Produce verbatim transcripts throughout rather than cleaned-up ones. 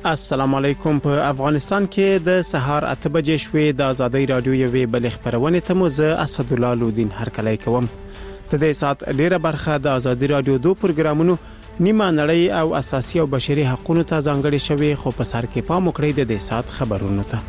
السلام علیکم. په افغانستان کې د سهار اته بجې شوې د ازادي رادیو یوې بل خبرونه ته مو زه اسد الله لودین هرکلی کوم. د دې سات ډیره برخه د ازادي رادیو دوه پروګرامونو نیمه نړۍ او اساسي او بشري حقوقو ته ځانګړي شوی، خو په سر کې پام وکړئ د دې سات خبرونو ته.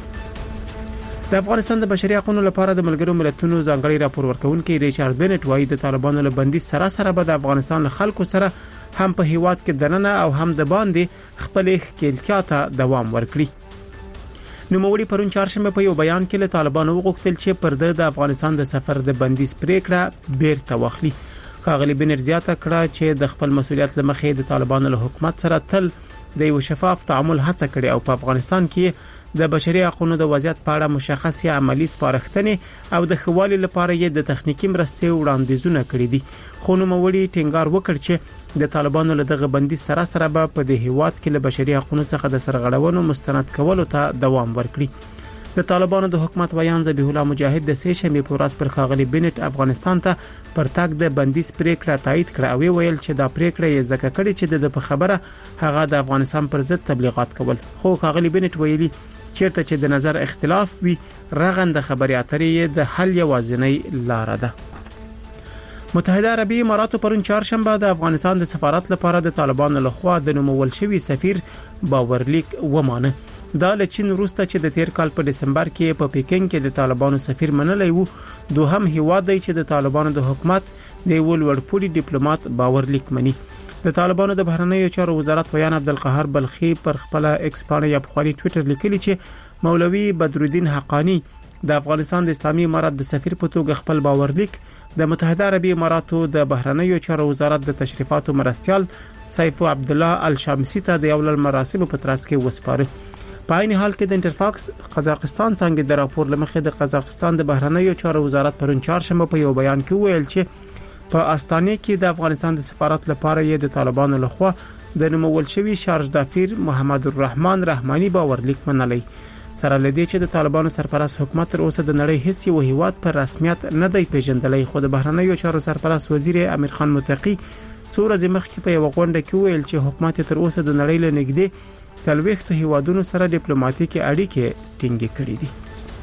د افغانستان د بشري حقوقو لپاره د ملګرو ملتونو ځانګړي راپور ورکونکي ریچارډ بنټ وايي د طالبانو له بندي سره سره به د افغانستان خلکو سره هم په هیواد کې دننه او هم د باندې خپل ښکېلتیا ته دوام ورکړي. نو مولي پرون چهارشنبه په یو بیان کې له طالبانو وغوښتل چې پر د افغانستان د سفر د بندیز پریکړه بیرته واخلي. ښاغلي بنټ زیاته کړه چې د خپل مسولیت لمخې د طالبانو له حکومت سره تل د یو شفاف تعامل هڅه کړې او په افغانستان کې د بشري حقوقو د وضعیت په اړه مشخصه عملی سپارښتنې او د خوالي لپاره یې د تخنیکی مرستې وړاندیزونه کړې دي. خو نو مولي ټینګار وکړ چې د طالبانو له دغه بندي سره سره به په د هیواد کې له بشري حقوقو څخه د سرغړونو مستند کولو ته دوام ورکړي. د طالبانو د حکومت ویان ذبیح الله مجاهد د سه شنبه په ورځ پر ښاغلي بنټ افغانستان ته پر تاک د بندیز پریکړه تایید کړه او ویل چې دا پریکړه یې ځکه کړې چې د خبره هغه د افغانستان پر ضد تبلیغات کول. خو ښاغلي بنټ ویلي چیرته چې د نظر اختلاف وي رغند خبري اترې د حل یوازینی لار ده. متحده عربی امارات پرون چهارشنبه د افغانستان د سفارت لپاره د طالبانو لخوا د نومول شوی سفیر باورلیک ومانه. دا له چین وروسته چې د تیر کال په دسمبر کې په پیکینګ کې د طالبانو سفیر منلی وو، دوهم هیواد دی چې د طالبانو د حکومت د ولورپوړي ډیپلوماټ باورلیک مني. د طالبانو د بهرنیو چارو وزارت ویان عبدالقهار بلخی پر خپل ایکس باندې یا په خاري ټوئیټر لیکلی چې مولوی بدرالدین حقانی د افغانستان د اسلامي امارات د سفیر په توګه خپل باورلیک د متحده عربي اماراتو د بهرنیو چارو وزارت د تشریفاتو مرستيال سیف عبد الله الشامسی ته د یو لړ مراسم په ترڅ کې وسپاره. په عین حال کې د انټرفاکس قزاقستان څنګه د راپور لمخې د قزاقستان د بهرنیو چارو وزارت پرون چهارشنبه په یو بیان کې ویل چې په استانه کې د افغانستان د سفارت لپاره یې د طالبانو لخوا د نومول شوی شارژ دافیر محمد الرحمن رحماني باورلیک منلی. سره لدی چې د طالبانو سرپرست حکومت تر اوسه د نړۍ هیڅ یو هیواد پر رسمیت نه دی پیژندلی، خو د بهرنیو چارو سرپرست وزیر امیر خان متقی څو ورځې مخکې په یو غونډه کې ویل چې حکومت تر اوسه د نړۍ له نږدې څلوېښت هیوادونو سره ډیپلوماټیکي اړیکې ټینګې کړې دي.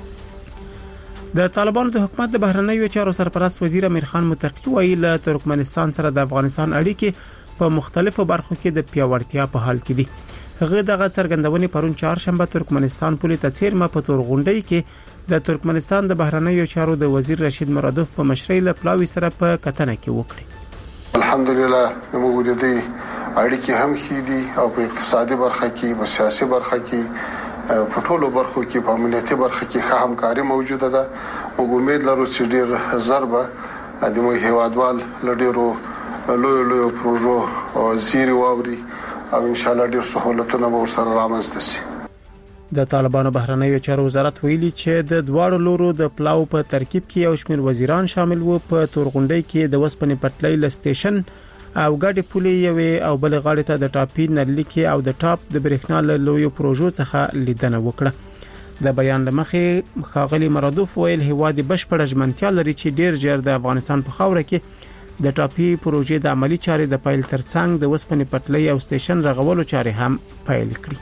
د طالبانو د حکومت د بهرنیو چارو سرپرست وزیر امیر خان متقی ویل له ترکمنستان سره د افغانستان اړیکې په مختلفو برخو کې د پیاوړتیا په حال کې دي. هغه دغه څرګندونې پرون چهارشنبه ترکمنستان پولیس تڅیرمه په تورغونډۍ کې د ترکمنستان د بهرنیو چارو د وزیر رشید مرادوف په مشرۍ له پلاوي سره په کتنه کې وکړي. الحمدلله موږ د اړیکې هم خېدي او په اقتصادي برخه کې په سیاسي برخه کې په ټولو برخو کې په امنیتي برخه کې ښه همکاري موجوده ده. موږ امید لرو چې ډیر ضربه د موږ هیوادوال لډیرو لوی لوی پروژو او زیری واوري او ان شاء الله ډیر سہولتونه به ورسره رامنځته شي. د طالبانو بهرنیو چارو وزارت ویلي چې د دواړو لورو د پلاو په ترکیب کې یو شمېر وزیران شامل وو. په تورغونډۍ کې د وسپنې پټلۍ ل سټیشن او ګاډي پولې یوې او بل غاړې ته د ټاپي نرلیکي او د ټاپ د برېښنا له لویو پروژو څخه لیدنه وکړه. د بیان لمخې ښاغلي مرادوف ویل هیواد بشپړ ژمنتیا لري چې ډیر ژر د افغانستان په خاوره کې د ټاپي پروژې د عملی چارې د پایل ترڅنګ د وسپنې پټلۍ او سټیشن رغولو چارې هم پایل کړي.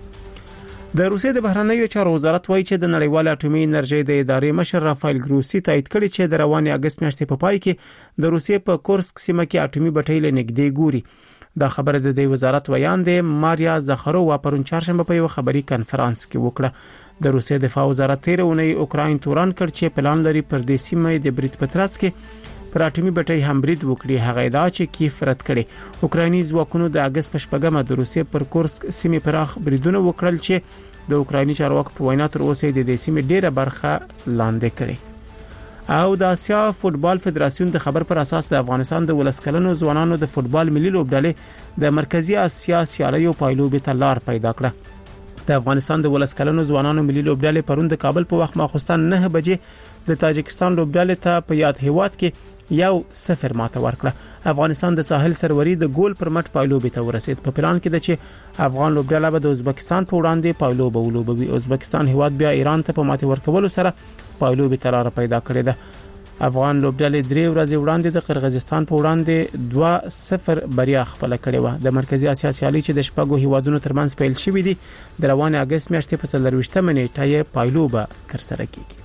د روسیې د بهرنیو چارو وزارت وایي چې د نړیوال اټومي انرژي د ادارې مشر رافایل ګروسی تایید کړی چې د رواني اگست میاشتې په پای کې د روسیې په کورسک سیمه کې اټومي بټۍ له نږدې ګوري. دا خبره د دې وزارت ویان دی ماریا زخرووا پرون چهارشنبه په یو خبري کانفرنس کې وکړه. د روسیې دفاع وزارت تیرونی اوکراین توران کړ چې پلان لري پر دې سیمه د بریټ پتراتس کې پر اټومي بټۍ هم برید وکړي. هغه ادعا چې کیف رد کړي. اوکرایني ځواکونو د اگست په شپږمه د روسیې پر کورسک سیمه پراخ بریدونه وکړل چې د اوکرایني چارواکو په وینا تر اوسه د دې سیمې ډیره برخه لاندې کړي. او د اسیا فوتبال فدراسیون د خبر پر اساس د افغانستان د ولسکلنو ځوانانو د فوتبال ملي لوبډلې د مرکزی اسیا سیالیو پایلوبې ته لار پیدا کړه. د افغانستان د ولسکلنو ځوانانو ملي لوبډلې پرون د کابل په وخت ماخوستان نه بجې د تاجکستان لوبډلې ته په یاد هیواد کې یو صفر ماته ورکړه. افغانستان د ساحل سروري د ګول پر مټ پایلوبې ته ورسید. په پلان کې د چې افغان لوبډله به د ازبکستان په وړاندې پایلوبه ولوبوي. ازبکستان هیواد بیا ایران ته په ماته ورکولو سره پایلوبې ته لار پیدا کړې ده. افغان لوبډلې درې ورځې وړاندې د قرغیزستان په وړاندې دوه صفر بریا خپل کړې و. د مرکزی اسیا سیالي چې د شپږو هیوادونو ترمنځ پیل شوې دي د روان اگست میاشتې په څلرويشتمه نیټه یې پایلوبه تر سره کیږي.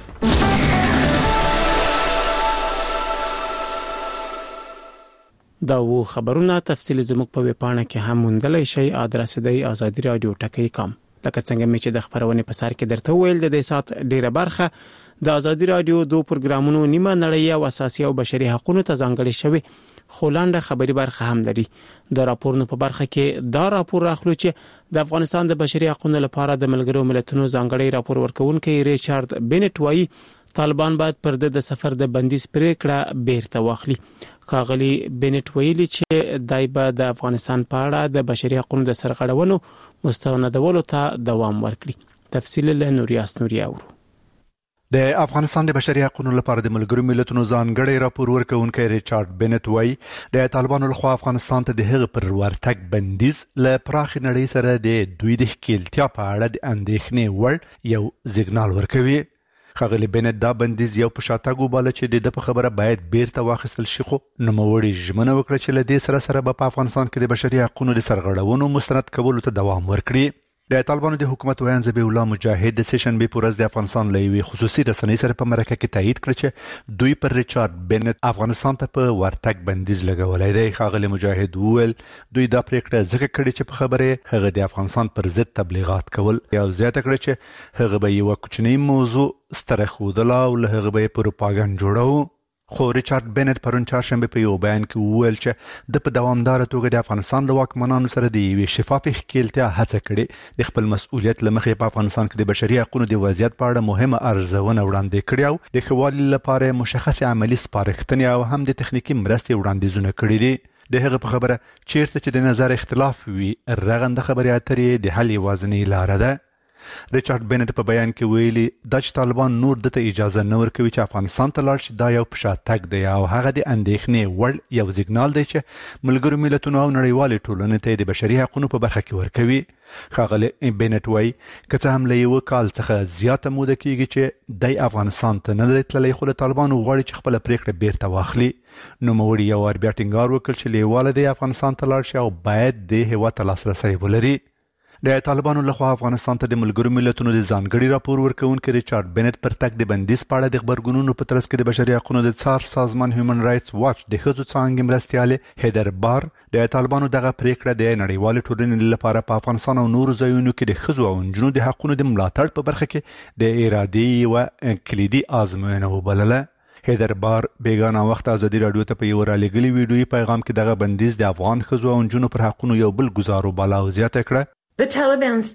دا و خبرونه تفصیل زموږ په ویبپاڼه کې هم موندلای شئ. ادرس دی آزادی رادیو ټکی کام. لکه څنګه چې د خبرونه په سر کې درته ویل د دې سات ډیره برخه د آزادی رادیو دو پروګرامونو نیمه نړۍ او اساسي او بشري حقوقو ته ځانګړي شوی خو لاندې خبري برخه هم لري. د راپورونو په برخه کې دا راپور راخلو چې د افغانستان د بشري حقوقو لپاره د ملګرو ملتونو ځانګړي راپور ورکونکي ریچارډ بینټ وایي طالبان باید پر د سفر د بندیز پریکړه بیرته واخلي. کاغلی بینټ ویلي چې دای به د افغانستان په اړه د بشري حقوقو د سرغړونو مستندولو ته دوام ورکړي. تفصیل له نوریاس نوریا ورو. د افغانستان د بشري حقوقو لپاره د ملګرو ملتونو ځانګړي راپور ورکونکي ریچارډ بینټ وایي د طالبانو لخوا افغانستان ته د هغه پر ورتګ بندیز له پراخ نړۍ سره د دوی د ښکیلتیا په اړه د اندېښنې وړ یو سیګنال ورکوي. خاغلی بینټ دا بندیز یو په شاتګو بالا چې د په خبره باید بیرته واخیستل شي، خو نوموړي ژمنه وکړه چې له دې سره سره به په افغانستان کې د بشري حقوقو د سرغړونو مستند کولو ته دوام ورکړي. د طالبانو د حکومت ویان ذبیح الله مجاهد د سیشنبې په ورځ د افغانستان له یوې خصوصي رسنۍ سره په مرکه کې تایید کړ چې دوی پر ریچارډ بینټ افغانستان ته په ورتګ بندیز لګولای دی. خاغلی مجاهد وویل دوی دا پریکړه ځکه کړې چې په خبره هغه د افغانستان پر ضد تبلیغات کول، یا زیاته کړه چې هغه به یو کوچنی موضوع ستره خودله او له هغه به پروپاګاندا جوړاو. خو ریچارډ بینټ پرون چهارشنبه په یو بیان کې وویل چې د په دوامدار توګه د افغانستان له واکمنانو سره د یوې شفافې ښکیلتیا هڅه کړې، د خپل مسؤلیت له مخې په افغانستان کې د بشري حقوقو د وضعیت په اړه مهمه ارزونه وړاندې کړې او د ښه والي لپاره مشخص عملی سپارښتنې او هم د تخنیکی مرستې وړاندیزونه کړي دي. د هغه په خبره چیرته چې د نظر اختلاف وي رغنده خبرې اترې د حل یوازینۍ لاره ده. ریچارډ بینټ په بیان کې ویلي دا چې طالبان نور دته اجازه نه ورکوي چې افغانستان ته لاړ شي دا یو پشاتګ دی او هغه د اندېښنې وړ یو سیګنال دی چې ملګرو ملتونو او نړیوالې ټولنې ته د بشري حقوقو په برخه کې ورکوي. خاغلی بینټ وایي که څه هم له یو کال څخه زیاته موده کېږي چې د افغانستان ته نه دی تللی، خو له طالبانو غواړي چې خپله پریکړه بیرته واخلي. نوموړي یو وار بیا ټینګار وکړ چې لیواله دی افغانستان ته لاړ شي او باید د هېواد ته لاسرسی ولري. د طالبانو لخوا افغانستان ته د ملګرو ملتونو د ځانګړي راپور ورکونکي ریچارډ بینټ پر تګ د بندیز په اړه د خبرګونونو په ترڅ کې د بشري حقوقو د څار سازمان هیومن رائټس واچ د ښځو څانګې مرستیالې هیدر بار د طالبانو دغه پریکړه د نړیوالې ټولنې لپاره په افغانستان او نورو ځایونو کې د ښځو او نجونو د حقوقو د ملاتړ په برخه کې د ارادې یوه کلیدي ازموینه وبلله. هیدر بار بیگانه وخت آزادی رادیو ته په یو رالیږلي ویډیویي پیغام کې دغه بندیز د افغان ښځو او نجونو پر حقوقو یو بل ګزارو بالا او زیاته کړه. د طالبانو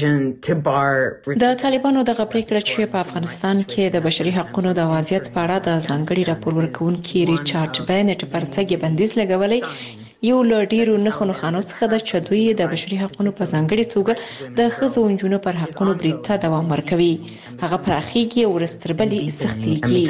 دغه پریکړه چې په افغانستان کې د بشري حقوقو د وضعیت په اړه د ځانګړي راپور ورکونکي ریچارډ بینټ پر تګ بندیز لګولای یو له ډیرو نښو نښانو څخه ده چې دوی د بشري حقوقو په ځانګړي توګه د ښځو او نجونو پر حقوقو برید ته دوام ورکوي. هغه پراخیږي او ورځ تر بلې سختیږي.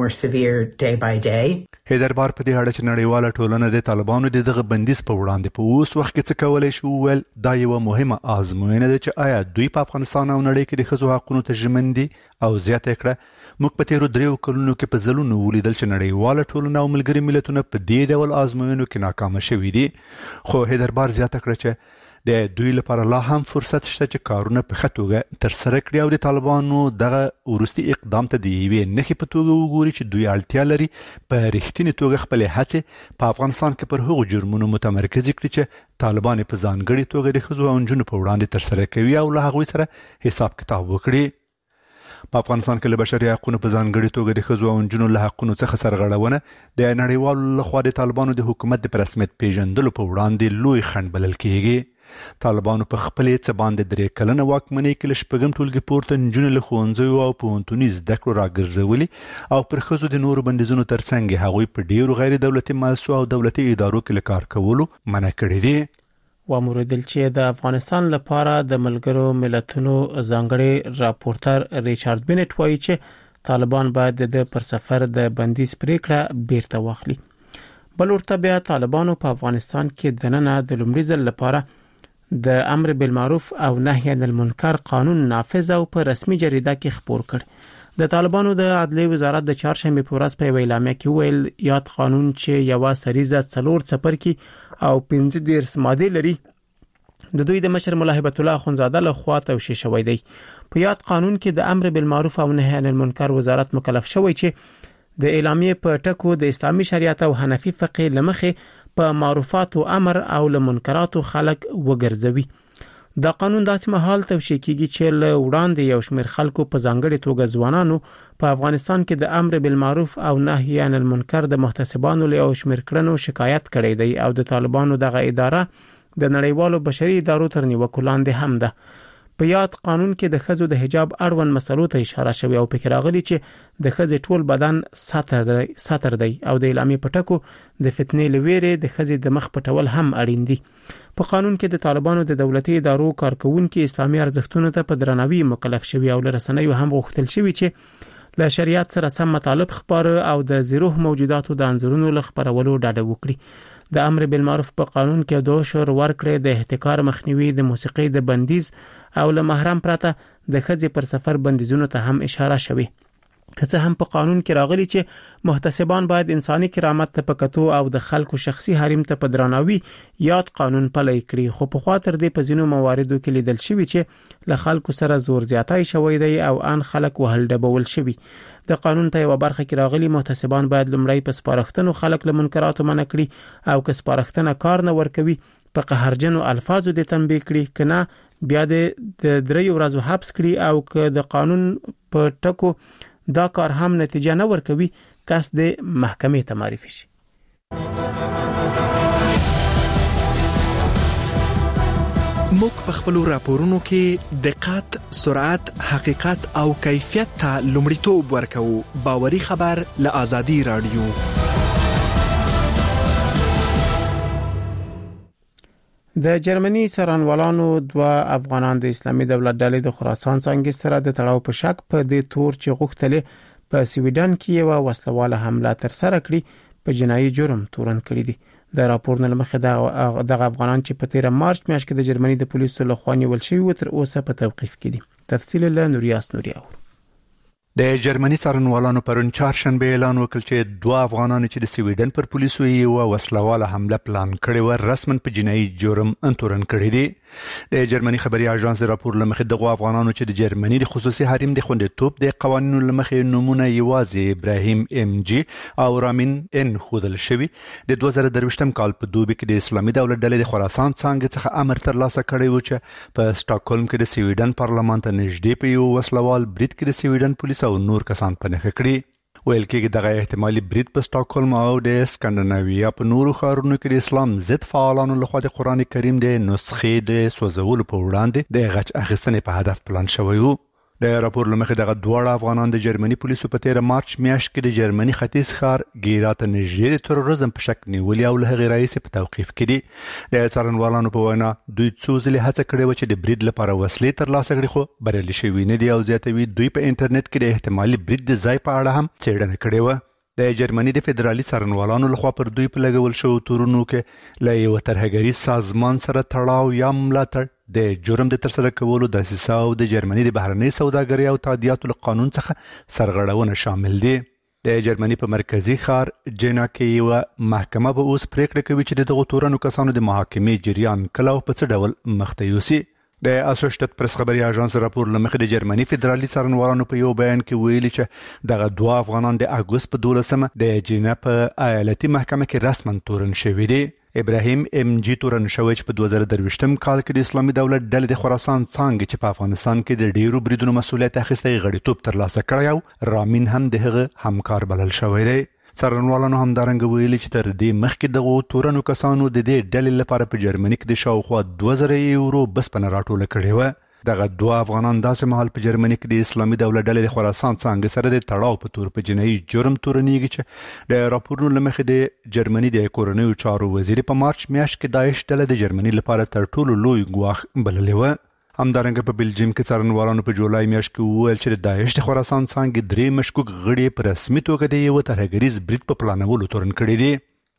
هیدر بار په دې اړه چې نړیواله ټولنه د طالبانو د دغه بندیز په وړاندې په اوس وخت کې څه کولی شي وویل دا یوه مهمه آزموینه ده چې آیا دوی په افغانستان او نړۍ کې د ښځو حقونو ته ژمن دي. او زیاته کړه موږ په تیرو دریو کلونو کې په ځلونو ولیدل چې نړیواله ټولنه او ملګري ملتونه په دې ډول آزموینو کې ناکامه شوي دي. خو هیدر بار زیاته کړه چې د دوی لپاره لا هم فرصت شته چې کارونه په ښه توګه ترسره کړي او د طالبانو دغه وروستي اقدام ته د یوې نښې په توګه وګوري چې دوی اړتیا لري په رښتینې توګه خپلې هڅې په افغانستان کې پر هغو جرمونو متمرکزې کړي چې طالبان په ځانګړي توګه د ښځو او نجونو په وړاندې ترسره کوي او له هغوی سره حساب کتاب وکړي. په افغانستان کې له بشري حقوقو په ځانګړي توګه د ښځو او نجونو له حقونو څخه سرغړونه د نړیوالو لخوا د طالبانو د حکومت د په رسمیت پیژندلو په وړاندې لوی خنډ بلل کېږي. طالبانو په خپلې څه باندې درې کلنه واکمنۍ کې له شپږم ټولګي پورته نجونې له ښوونځیو او پوهنتوني زده کړو راګرځولي او پر ښځو د نورو بندیزونو ترڅنګ هغوی په ډیرو غیر دولتي مؤسسو او دولتي ادارو کې له کار کولو منع کړي دي. واموردل چې د افغانستان لپاره د ملګرو ملتونو ځانګړي راپورټر ریچارډ بینټ وایي چې طالبان باید د پر سفر د بندیز پریکړه بیرته واخلي. بل ورته بیا طالبانو په افغانستان کې د نن د لومړي ځل لپاره د امر بالمعروف او نهی عن المنکر قانون نافذ او په رسمي جریده کې خبر کړ د طالبانو د عدلیې وزارت د چهارشنبه په ورځ په اعلامیه کې ویل یاد قانون چې یو سریزه څلور څپرکی او پنځه دیرش ماده لري د دوی د مشر مولا هبت الله اخوندزاده له خوا توشیح شوی دی. په یاد قانون کې د امر بالمعروف او نهی عن المنکر وزارت مکلف شوی چې د اعلامیه په ټکو د اسلامي شریعت او حنفي فقه لمخې په معروفات او امر او لمنکرات خلق وګرځوي. دا قانون داسې مهال توشیح کیږي چې له وړاندې یو شمېر خلکو په ځانګړي توګه ځوانانو په افغانستان کې د امر بالمعروف او نهی عن المنکر د محتسبانو له یو شمېر کړنو شکایت کړی دی او د طالبانو دغه اداره د نړیوالو بشري ادارو تر نیوکو لاندې هم ده. په یاد قانون کې د ښځو د حجاب اړوند مسلو ته اشاره شوی او پکې راغلي چې د ښځې ټول بدن ساتر دی ساتر دی او د اعلامیې په ټکو د فتنې لویره د ښځې د مخ پټول هم اړین دي. په قانون کې د طالبانو د دولتي ادارو کارکونکو اسلامي ارزښتونو ته په درناوي مکلف شوی او لرسنیو هم غوښتل شوی چې له شریعت سره سم مطالب خبره او د زیروح موجوداتو د انځورونو ل خبرولو ډاډه وکړي. د امر بالمعروف په قانون کې دوه شور ورکړې د احتکار مخنیوي د موسیقي د بندیز او له محرم پرته د ښځې پر سفر بندیزونو ته هم اشاره شوی. که څه هم په قانون کې راغلي چې محتسبان باید انساني کرامت ته پکتو او د خلکو شخصي حریم ته په درناوي یاد قانون پلی کړي، خو په خاطر دې په ځینو مواردو کې لیدل شوی چې له خلکو سره زور زیاتی شوی دی او ان خلک وهل ډبول شوی. د قانون ته یو برخه کې راغلي محتسبان باید لمړی په سپارښتنو خلک له منکراتو منع کړي او که سپارښتنه کار نه ورکوي په قهرجنو الفاظو د تنبیه کړي، کنه بیا د دریو ورځو حبس کړي او که د قانون په ټکو دا کار هم نتیجه نه ورکوي کس د محکمې ته معرفي شي. موږ په خپل راپورونو کې دقت، سرعت، حقیقت او کیفیت ته لومړیتوب ورکوو. باوري خبر له آزادي رادیو. د جرمني څارنوالانو دوه افغانان د اسلامي دولت ډلې د خراسان څنګه سره د تړاو په شک په دې تور چې غوښتلې په سویډن کې یو وسلواله حمله تر سره کړي په جنایي جرم تورن کړی دي. د راپور نه مخه د افغانان چې په تیر مارچ میاشت کې د جرمني د پولیسو لخوا نیول شوی و تر اوسه په توقيف کې دي. تفصیل له نوریاس نوریا. د جرمني څارنوالانو پرون چهارشنبه اعلان وکړ چې دوه افغانان چې د سویډن پر پولیسو یو وسلواله حمله پلان کړی و رسمن په جنایي جرم انتورن کړی دی. د جرمني خبري اژانس راپور لمخې دغه افغانانو چې د جرمني د خصوصي حریم د خوندیتوب د قوانینو لمخې نمونه یوازې ابراهیم ام جی او رامین ان خودل شوی د دوه زره درویشتم کال په دوبي کې د اسلامي دولت ډلې د خراسان څنګه څخه امر ترلاسه کړی و چې په سټاکهولم کې د سویډن پارلمان ته نږدې په یو وسلوال برید کې د سویډن پولیس او نور کسان په نښه کړي. ویل کېږي دغه احتمالي برید په سټاکهولم او د اسکندناویا په نورو ښارونو کې د اسلام ضد فعالانو لخوا د قرآن کریم د نسخې د سوځولو په وړاندې د غچ اخیستنې په هدف پلان شوی و. د راپور لمخې دغه دواړه افغانان د جرمني پولیسو په تیر مارچ میاشت کې د جرمني ختیځ ښار ګیرا ته نږدې د تروریزم په شک نیولي او له هغې راهیسې په توقیف کې دي. د څارنوالانو په وینا دوی څو ځلې هڅه کړې وه چې د برید لپاره وسلې ترلاسه کړي خو بریالي شوي نه دي او زیاتوي دوی په انټرنیټ کې د احتمالي برید د ځای په اړه هم څېړنه کړې وه. د جرمني د فدرالي څارنوالانو لخوا پر دوی په لګول شوو تورونو کې له یو ترهګریز سازمان سره تړاو یا ملاتړ، د جرم د ترسره کولو دسیسه او د جرمني د بهرنۍ سوداګرۍ او تادیاتو له قانون څخه سرغړونه شامل دي. د جرمني په مرکزی ښار جنا کې یو محکمه به اوس پریکړه کوي چې دغه تورنو کسانو د محاکمې جریان کله او په څه ډول مخته یوسي. د اسوشییټډ پریس خبري اژانس راپور لمخې د جرمني فدرالي څارنوالانو په یو بیان کې ویلي چې دغه دوه افغانان د اګوست په دولسمه د جنا په ایالتي محکمه کې رسماً تورن شوي دي. ابراهیم ام جی تورن شوی چې په دوه زره درویشتم کال کې د اسلامي دولت ډلې د خراسان څانګې چې په افغانستان کې د ډیرو بریدونو مسؤلیت اخیستی غړیتوب ترلاسه کړی او رامین هم د هغه همکار بلل شوی دی. څارنوالانو همدارنګه ویلي چې تر دې مخکې دغو تورنو کسانو د دې ډلې لپاره په جرمني کې د شاوخوا دوه زره یورو بسپنه راټوله کړې وه. دغه دوه افغانان داسې مهال په جرمني کې د اسلامي دولت ډلې د خراسان څانګې سره د تړاو په تور په جنایي جرم تورنېږي چې د راپورونو له مخې د جرمني د کورنیو چارو وزیر په مارچ میاشت کې داعش ډله د جرمني لپاره تر ټولو لوی ګواښ بللې وه. همدارنګه په بلجیم کې څارنوالانو په جولای میاشت کې وویل چې د داعش د خراسان څانګې درې مشکوک غړي په رسمي توګه د یو ترهګریز برید په پلانولو تورن کړي دي.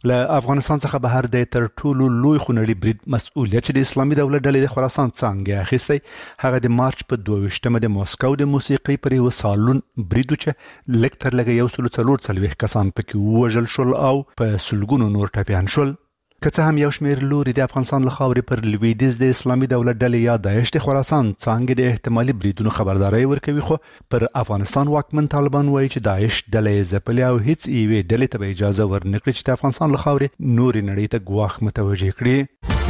له افغانستان څخه بهر د تر ټولو لوی خونړي برید مسؤلیت چې د اسلامي دولت ډلې د خراسان څنګه اخیستی هغه د مارچ په دوه ویشتمه د موسکو د موسیقي پر یو سالون برید چې لکتر لګي یو سلو څلور څلويخ کسان پکې وژل شول او په سلګونو نور ټپيان شول. که څه هم یو شمېر لوري د افغانستان له خاورې پر لویدیځ د اسلامي دولت ډلې یا داعش د خراسان څنګه د احتمالي بریدونو خبرداري ورکوي خو پر افغانستان واکمن طالبان وایي چې داعش ډلې ځپلې او هیڅ یوې ډلې ته اجازه ورنکړي چې د افغانستان له خاورې نورې نړۍ ته ګواښ متوجه کړي.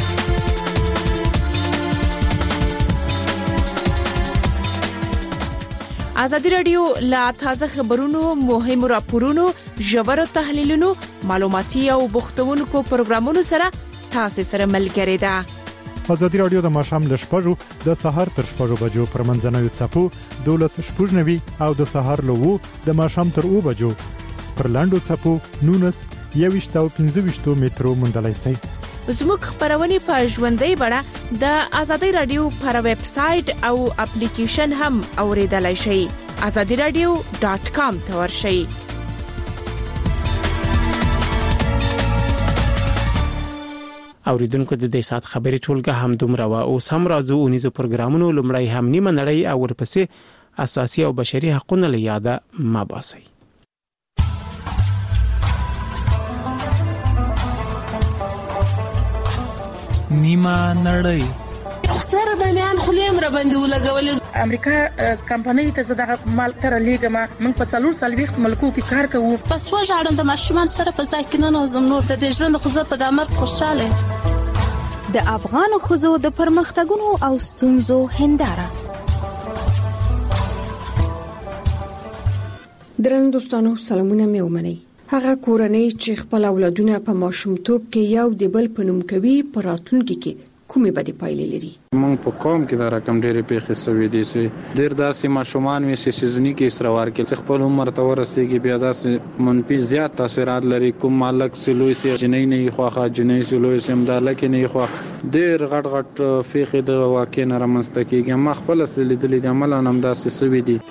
ازادي رادیو لا تازه خبرونو مهمو راپورونو ژورو تحلیلونو معلوماتي او بوختونکو پروګرامونو سره تاسو سره ملګری ده. ازادي رادیو د ماشام له شپږو د سهار تر شپږو بجو پر منځنوي چپو دولس شپږنوي او د سهار له وو د ماشام تر او بجو پر لاندو چپو نونس یويشت او پنځه ویشت مترو مندلای سي. زموږ خبرونه په ژوندۍ بڼه د ازادي رادیو پر ویب سټ او اپلیکیشن هم اوریدلای شئ. azadi radio dot com ته ورشئ. اوریدونکو د دې سات خبري ټولګه هم دومره وا او سم راځو اونیزو پروګرامونو لمړی هم نیمه نړۍ او ورپسې اساسي او بشري حقوقونه لیاده ما باسي. نیمه نړۍ سره د میان خلیم را باندې ولګول. امریکا کمپنۍ ته زده مال تر لیګه ما په څلور سالويخ ملکو کې کار کوو. پس وژاړم د ماشومان سره په ځای کې نه نوزم نور د ژوند خو په د امر خوشاله. د افغان خوځو د پرمختګونو او ستونزو هنداره. درنو دوستانو سلامونه مې ومنئ. هغه کورنۍ چې خپل اولادونه په ماشومتوب کې یو د بل په نوم کوي په راتلونکي کې کومې بدې پایلې لري. موږ په قوم کې دا رقم ډېرې پیښې شوې دي چې ډېر داسې ماشومان وي چې سيزني کې اسروار کې خپل عمر ته ورسېږي بیا داسې منفي زیات تاثیرات لري. کوم مالک سلوي سي جنۍ نه خوخه جنۍ سلوي سم دالک نه خو ډېر غټ غټ پیښې د واقع نه رامنځته کېږي. ما خپل لیدلې د عمل نام داسې شوې دي.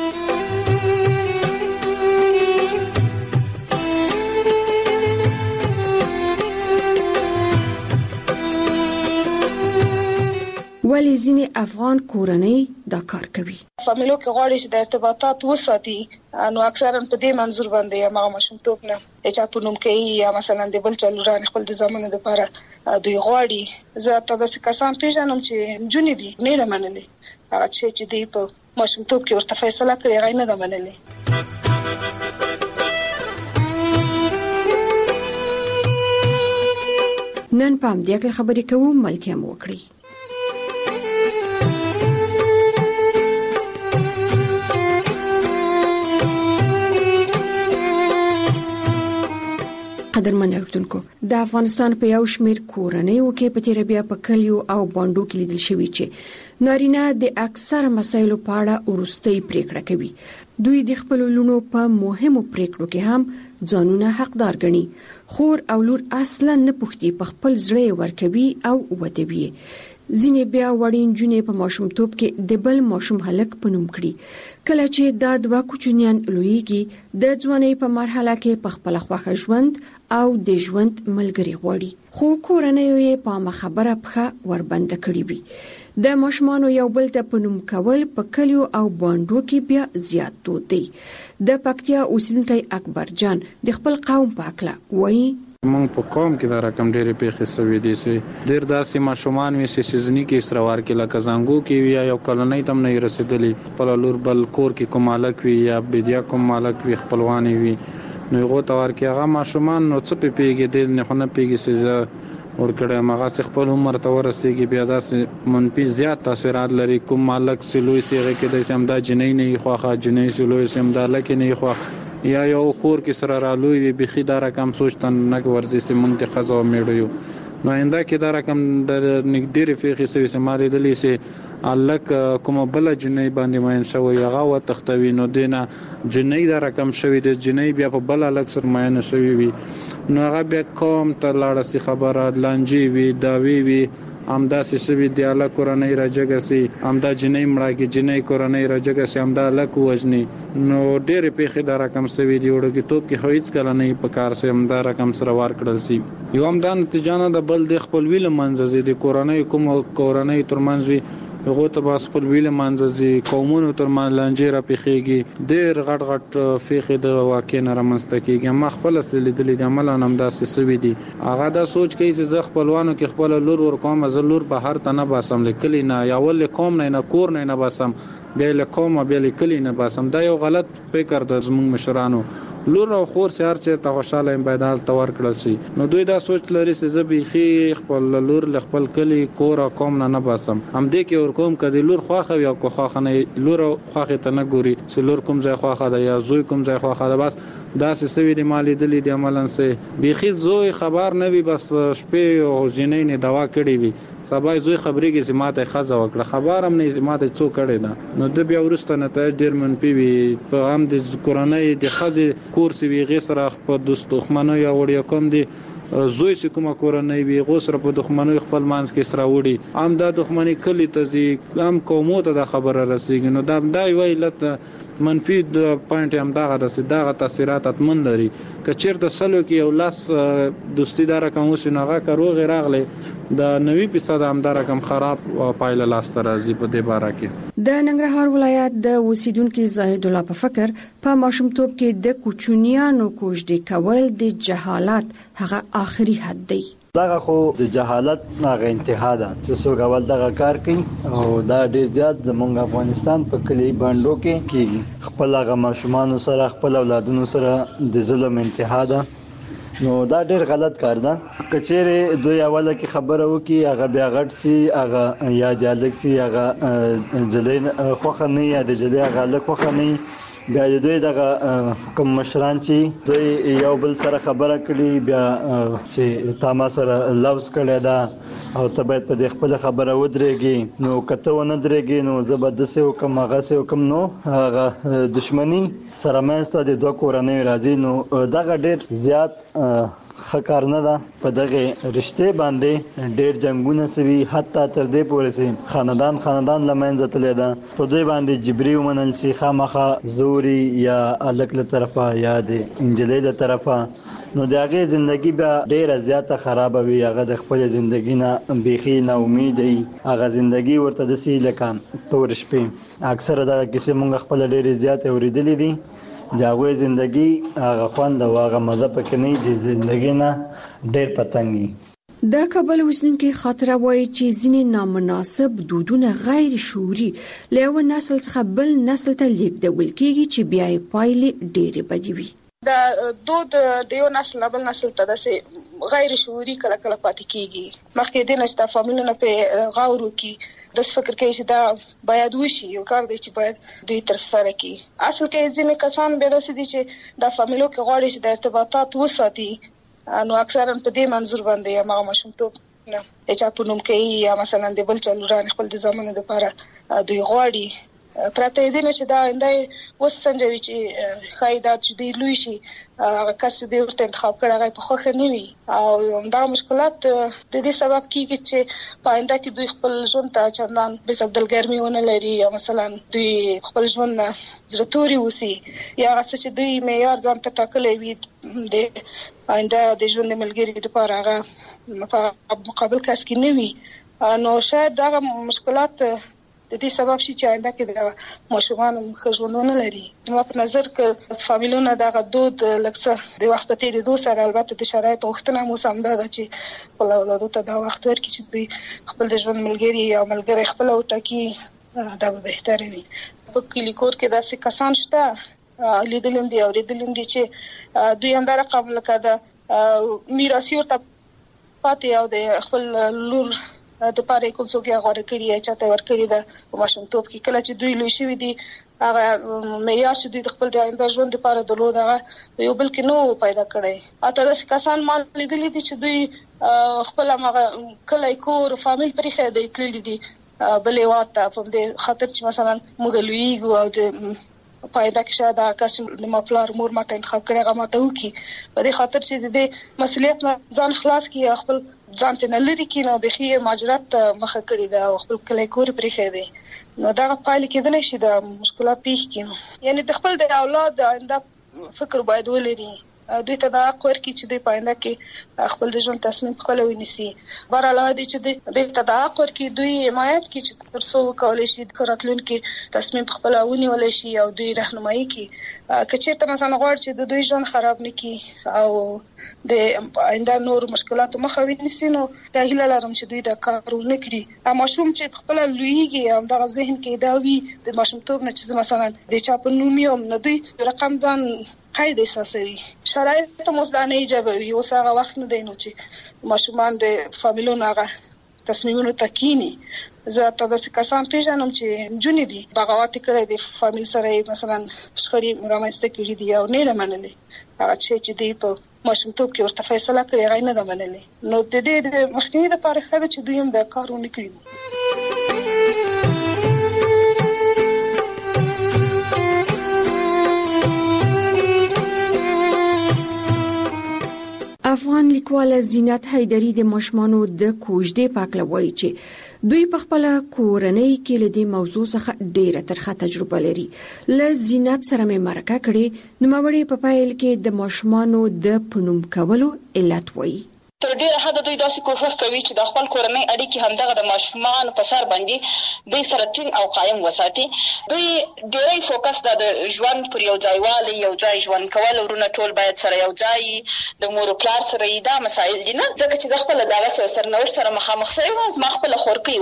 ولی ځینې افغان کورنۍ دا کار کوي. فامیلو کې غواړي چې د ارتباطات وساتي نو اکثرا په دې منظور باندې یا هغه مشمتوب نه چې په نوم کې یا مثلا د بل چلوران خپل د زمانه لپاره دوی غواړي. زه تاسو د کسان پیژنم چې جونې دي نه لمنلي هغه چې دی په مشمتوب کې ورته فیصله کړی غي نه لمنلي. نن پام دې خبرې کوم ملتیا مو وکړي. قدرمن اوردونکو د افغانستان په یو شمېر کورنۍ وکي په تیر بیا په کلیو او باندو کې لیدل شوی چې نارینه د اکثر مسایلو په اړه ورستۍ پریکړه کوي. دوی د خپل لونو په مهمو پریکړو کې هم ځانونه حقدار ګڼي. خور او لور اصلا نه پوښتي په خپل ځړې ورکوي او ودوي. ځینې بیا وړین جونې په ماشومتوب کې د بل ماشوم هلک په نوم کړي. کله چې دا دوه کوچنیان لویږي د ځوانۍ په مرحله کې په خپل خوښه ژوند او د ژوند ملګری غواړي. خو کورنۍ یې په خبره پخه وربند کړي وي. د ماشومانو یو بل ته په نوم کول په کلیو او باندو کې بیا زیات دود دی. د پکتیا اوسیدونکی اکبر جان د خپل قوم په اړه وایي. موږ په قوم کې دا رقم ډېرې پیښې شوې دي چې ډېر داسې ماشومان وي چې سيزني کې اسروار کې لکه زنګو کې وي یا کلنۍ تم نه رسیدلی خپل لور بل کور کې کوم مالک وي یا بدیا کوم مالک وي خپلوان وي نو هغه تور کې هغه ماشومان نو څه پیږي د نه خونه پیږي چې ورکړه مغه خپل عمر ته ورسېږي بیا داسې منفي زیات تاثیرات لري. کوم مالک سلوي سیغه کې د سم دا جنۍ نه خوخه جنۍ سلوي سم دا لکه نه خو یا یو کور کې سره رالوي وي بخي دا رقم سوچتن نه ورزي سي مونږ ته خزو میړو نو انده کې دا رقم د نګديري فيخي سوي سماري دلی سي الک کوم بل جنۍ باندې ماین شوی هغه و تختوي نو دینه جنۍ دا رقم شوی د جنۍ بیا په بل الک سر ماین شوی وي نو هغه بیا کوم ته لاړه سي خبره لانجی وي داوی وي امدا سوي دی الله کورنۍ راجګه سي امدا جنې مړه کې جنې کورنۍ راجګه سي امدا لک وجني نو ډېر پیخي دا رقم سوي دی وړو کې توپ کې هیڅ کله نه په کار سي امدا رقم سره وار کړل سي یو امدا نتیجانه د بل د خپل ویل منځ دي کورنۍ کوم کورنۍ ترمنځ وي هغه ته باس خپل ویل منځزي قومونو تر مان لنجې را پیخيږي ډېر غټ غټ فیخي د واقع نه رامنځته کیږي ما خپل سلیدلې د عمل نام داسې سوي دي هغه دا سوچ کوي چې زه خپلوانو کې خپل لور ور کوم زلور به هر تنه باسم لیکلی نه یا ول کوم نه نه کور نه نه باسم بیا له کوم بیا لیکلی نه باسم دا یو غلط فکر د زموږ مشرانو لور او خور سره چې ته خوشاله ام بيدال تور کړل شي نو دوی دا سوچ لري چې زبېخي خپل لور ل خپل کلی کور او کوم نه نه باسم هم دې کې ور کوم کدي لور خواخه یا کو خواخه نه لور خواخه ته نه ګوري چې لور کوم ځای خواخه ده یا زوی کوم ځای خواخه ده بس دا سوي د مالی دلی د عملن سه بيخي زوی خبر نه وي بس شپې او جنې نه دوا کړی وي سبای زوی خبرېږي چې ماته خزه وکړه خبر هم نه ماته څو کړي نه نو د بیا ورسته نه ته ډیر منفي وي په هم د کورنۍ د خزه کورس وی غسر په دوست دښمنو یا وړیا کوم دي زوی چې کومه کورنۍ وي غوسره په دښمنو خپل مانس کې سره وړي ام د دښمنۍ کلی ته زی ام کومو ته د خبره رسیږي نو دا دای ویلت منفي د پوینټ هم دغه د دغه تاثیرات اتمن لري کچیر د سلو کې یو لاس دوستی دار کوم شنوغه کروغه راغله د نوي فیصد هم دار کم خراب پایله لاس تر ازي په دې باره کې د ننګرهار ولایت د اوسیدونکو زاهد الله په فکر په ماشومتوب کې د کوچنیانو کوژدې کول د جهالت هغه آخري حد دی دغه خو د جهالت هغه انتها ده چې څوک اول دغه کار کوي او دا ډیر زیات د مونږ افغانستان په کلی باندې کې کیږي خپل هغه ماشومان سره خپل اولادونو سره د ظلم انتها ده نو دا ډیر غلط کار ده کچېره دوی اوله کې خبره وکي هغه بیا غټ سي هغه یا دیالک سي هغه جلین خوخه نه یا د جلی هغه لک خوخه نه بیا دوی دغه کوم مشران چې دوی یو بل سره خبره کړي بیا چې تاسو سره لوز کړي دا او ته باید په دې خپل خبره ودرېږي نو کته و نه درېږي نو زبردست حکم هغه سه حکم نو هغه دښمنی سره مېسته د دوه کورنۍ راځي نو دغه ډېر زیات خکار نه ده په دغه رشته باندې ډېر جنگونه سوي حتی تر دې پورې سي خاندان خاندان لمنځه تللی ده په دې باندې جبري ومنل سي خامخه زوري یا الک له طرفه یا د انجلۍ له طرفه نو دغه ژوندۍ بیا ډېر زیاته خراب وي هغه د خپل ژوندۍ نه بيخي نه امید وي هغه ژوندۍ ورته د سي لکه تور شپې اکثره دغه کیسه مونږ خپل ډېر زیاته اوریدلې دي داوی زندگی هغه خوند او هغه مزه پکې نه دي زندگی نه ډېر پتنګي د کابل اوسنکي خاطر وایي چې ځینې نامناسب دودونه غیر شعوري له نسل څخه بل نسل ته لیږدول کیږي چې بیا یې پایلې ډېرې بدې وي دا دود د یو نسل بل نسل ته د غیر شعوري کله کله پاتې کیږي مخکې د نشته فامیلونو په غور وکي د فکر کې چې دا باید وشي یو کار دی چې باید دوی تر سره کی اصل کې ځینې کسان به داسې دي چې د فامیلو کې غواړي چې د ارتباطات وساتي نو اکثرا په دې منظور باندې ما ماشومتوب نه چې په نوم کې یا مثلا د بل چلوران خپل د زمانه لپاره دوی غواړي پراته دي نشه دا اندای وسنجوي چې خایدات چې دی لوي شي هغه کس دې ورته انتخاب کړه هغه په خوخه نه وي او دا مشکلات د دې سبب کیږي چې پاینده کې دوی خپل ژوند ته چندان به سبدل ګرمي ونه لري یا مثلا دوی خپل ژوند زړتوري وسی یا څه چې دوی معیار ځان ته ټاکلې وي د پاینده د ژوند ملګری لپاره هغه په مقابل کس کې نه وي نو شاید دا مشکلات د دې سبب شي چې آینده کې د ماشومان خژوندونه لري نو په نظر کې فامیلونه دغه دود لکه د وخت په تیریدو سره البته د شرایطو وختونه مو سم ده چې خپل اولادو ته دا وخت ورکړي چې دوی خپل د ژوند ملګری یا ملګری خپل وټاکي دا به بهتره وي په کلی کور کې داسې کسان شته لیدلم دي او لیدلم دي چې دوی هم دا رقم لکه د میراثي ورته پاتې او د خپل لور د پاره کوم څوک یې غوړه کړی یا چاته ور کړی ده په ماشومتوب کې کله چې دوی لوي شوی دي هغه معیار چې دوی د خپل د آینده ژوند لپاره درلود هغه یو بل کې نو پیدا کړي اته داسې کسان مان لیدلې دي چې دوی خپل هغه کله کور فامیل پرې خېدې تللې دي بلې واته په دې خاطر چې مثلا موږ لویږو او د پایدا کې شاید هغه کس د مپلار مور ماته انتخاب کړي هغه ماته وکي په دې خاطر چې د مسولیت ځان خلاص کړي خپل ځان ته لري کې نو بخي ماجرات مخه کړی دا خپل کلی کور پرې خېده نو دا پایل کېدل شي د مشکلات پیښ کینو یعنی د خپل د اولاد آینده فکر باید ولري دوی ته دا کور کې چې دوی پاینده کې خپل د ژوند تصمیم خپل ونیسي بهر علاوه دي چې دوی ته دا کور کې دوی حمایت کې چې ترڅو کولای شي کاراتلون کې تصمیم خپل ونیول شي او دوی راهنمایي کې کچېرته مثلا غواړي چې د دوی ژوند خراب نکړي او د آینده نور مشکلات مخه ونیسي نو دا هیله لرم چې دوی دا کار ونه کړي اما شوم چې خپل لویږي هم د ذهن کې دا وي د ماشومتوب نه چې مثلا د چا په نوم یو نه دوی رقم ځان قید احساسوي شرایط مزدانه ایجابوي اوس هغه وخت نه دی نو چې ماشومان د فامیلونو هغه تصمیمونو تکینی زه ته د کسان پیژنم چې جونې دي بغاوت کړی د فامیل سره مثلا شخړې رامنځته کړي دي او نه منلې هغه چې دی په ماشومتوب کې ورته فیصله کړې هغه نه منلې نو د دې د مخنیوي لپاره خاله چې دوی هم دا کارونه کړی افغان لیکواله زینت حیدری د ماشومانو د کوژدې پاکله وایي چې دوی په خپل کورنۍ کې له دې موضوع څخه ډیره ترخه تجربه لري ل زینت سره مې مرکه کړې نو مړې په پایل کې د ماشومانو د پنوم کولو علت وایي تر ډیره حد دوی داسې کوښښ کوي چې د خپل کورنۍ اړیکې همدغه د ماشومان په سر باندې دوی سره ټینګ او قایم وساتي دوی ډیری فوکس د ژوند پر یو ځایوالي یو ځای ژوند کول ورونه ټول باید سره یو ځای د مور او پلار سره دا مسایل دي نه ځکه چې د خپل دغه سرنوشت سره مخامخ شوی و زما خپل خورکۍ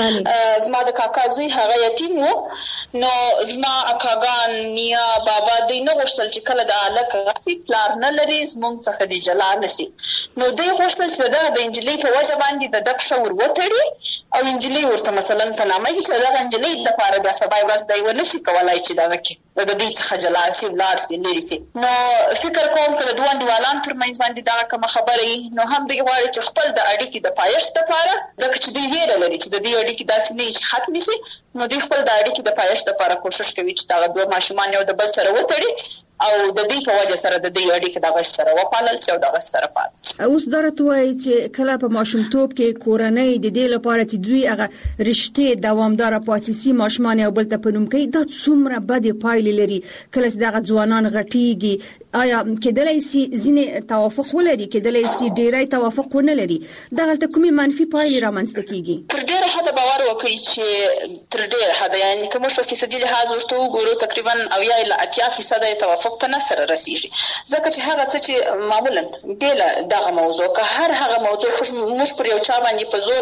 و زما د کاکا زوی هغه یتیم و نو زما اکاګان نیا بابا دوی نه غوښتل چې کله د الک غسی پلار نه لري زموږ څخه دی جلا نسی نو دوی غوښتل چې دا د انجلۍ په وجه باندې د دک شور وتړي او انجلۍ ورته مثلا په نامه کې دا انجلۍ د لپاره د سبا ورځ دی ونسی کولای چې دا وکړي د دې څخه جلا سي ولار سي لري سي نو فکر کوم چې دوه دیوالان ترمنځ باندې دا کوم خبرې نو هم دوی غواړي چې خپل د اړیکې د پایښت لپاره ځکه چې دوی ویره لري چې د دې اړیکې داسې نه چې ختم شي نو دوی خپل د اړیکې د پایښت لپاره کوشش کوي چې دا دوه ماشومان یو د بل سره وتړي او د دې په وجه سره د دې اړیکې د غش سره وپالل شي او د غش سره پات اوس درته وایي چې کله په ماشومتوب کې کورنۍ د دې لپاره چې دوی هغه رشتې دوامدار پاتې سي ماشومان یو بل ته پنوم کوي دا څومره بد پایلې لري کله چې دغه ځوانان غټيږي آیا کېدلای شي ځینې توافق ولري کېدلای شي ډیری توافق ونه لري دغه ته کومې منفي پایلې رامنځته کیږي تر ډیره حد باور وکړي چې تر ډیره حد یعنی کوم څه په فیصدي لحاظ ورته وګورو تقریبا او یا له اتیا فیصد توافق ته نه سره رسیږي ځکه چې هغه څه چې معمولا بل دغه موضوع که هر هغه موضوع موږ پر یو چا باندې په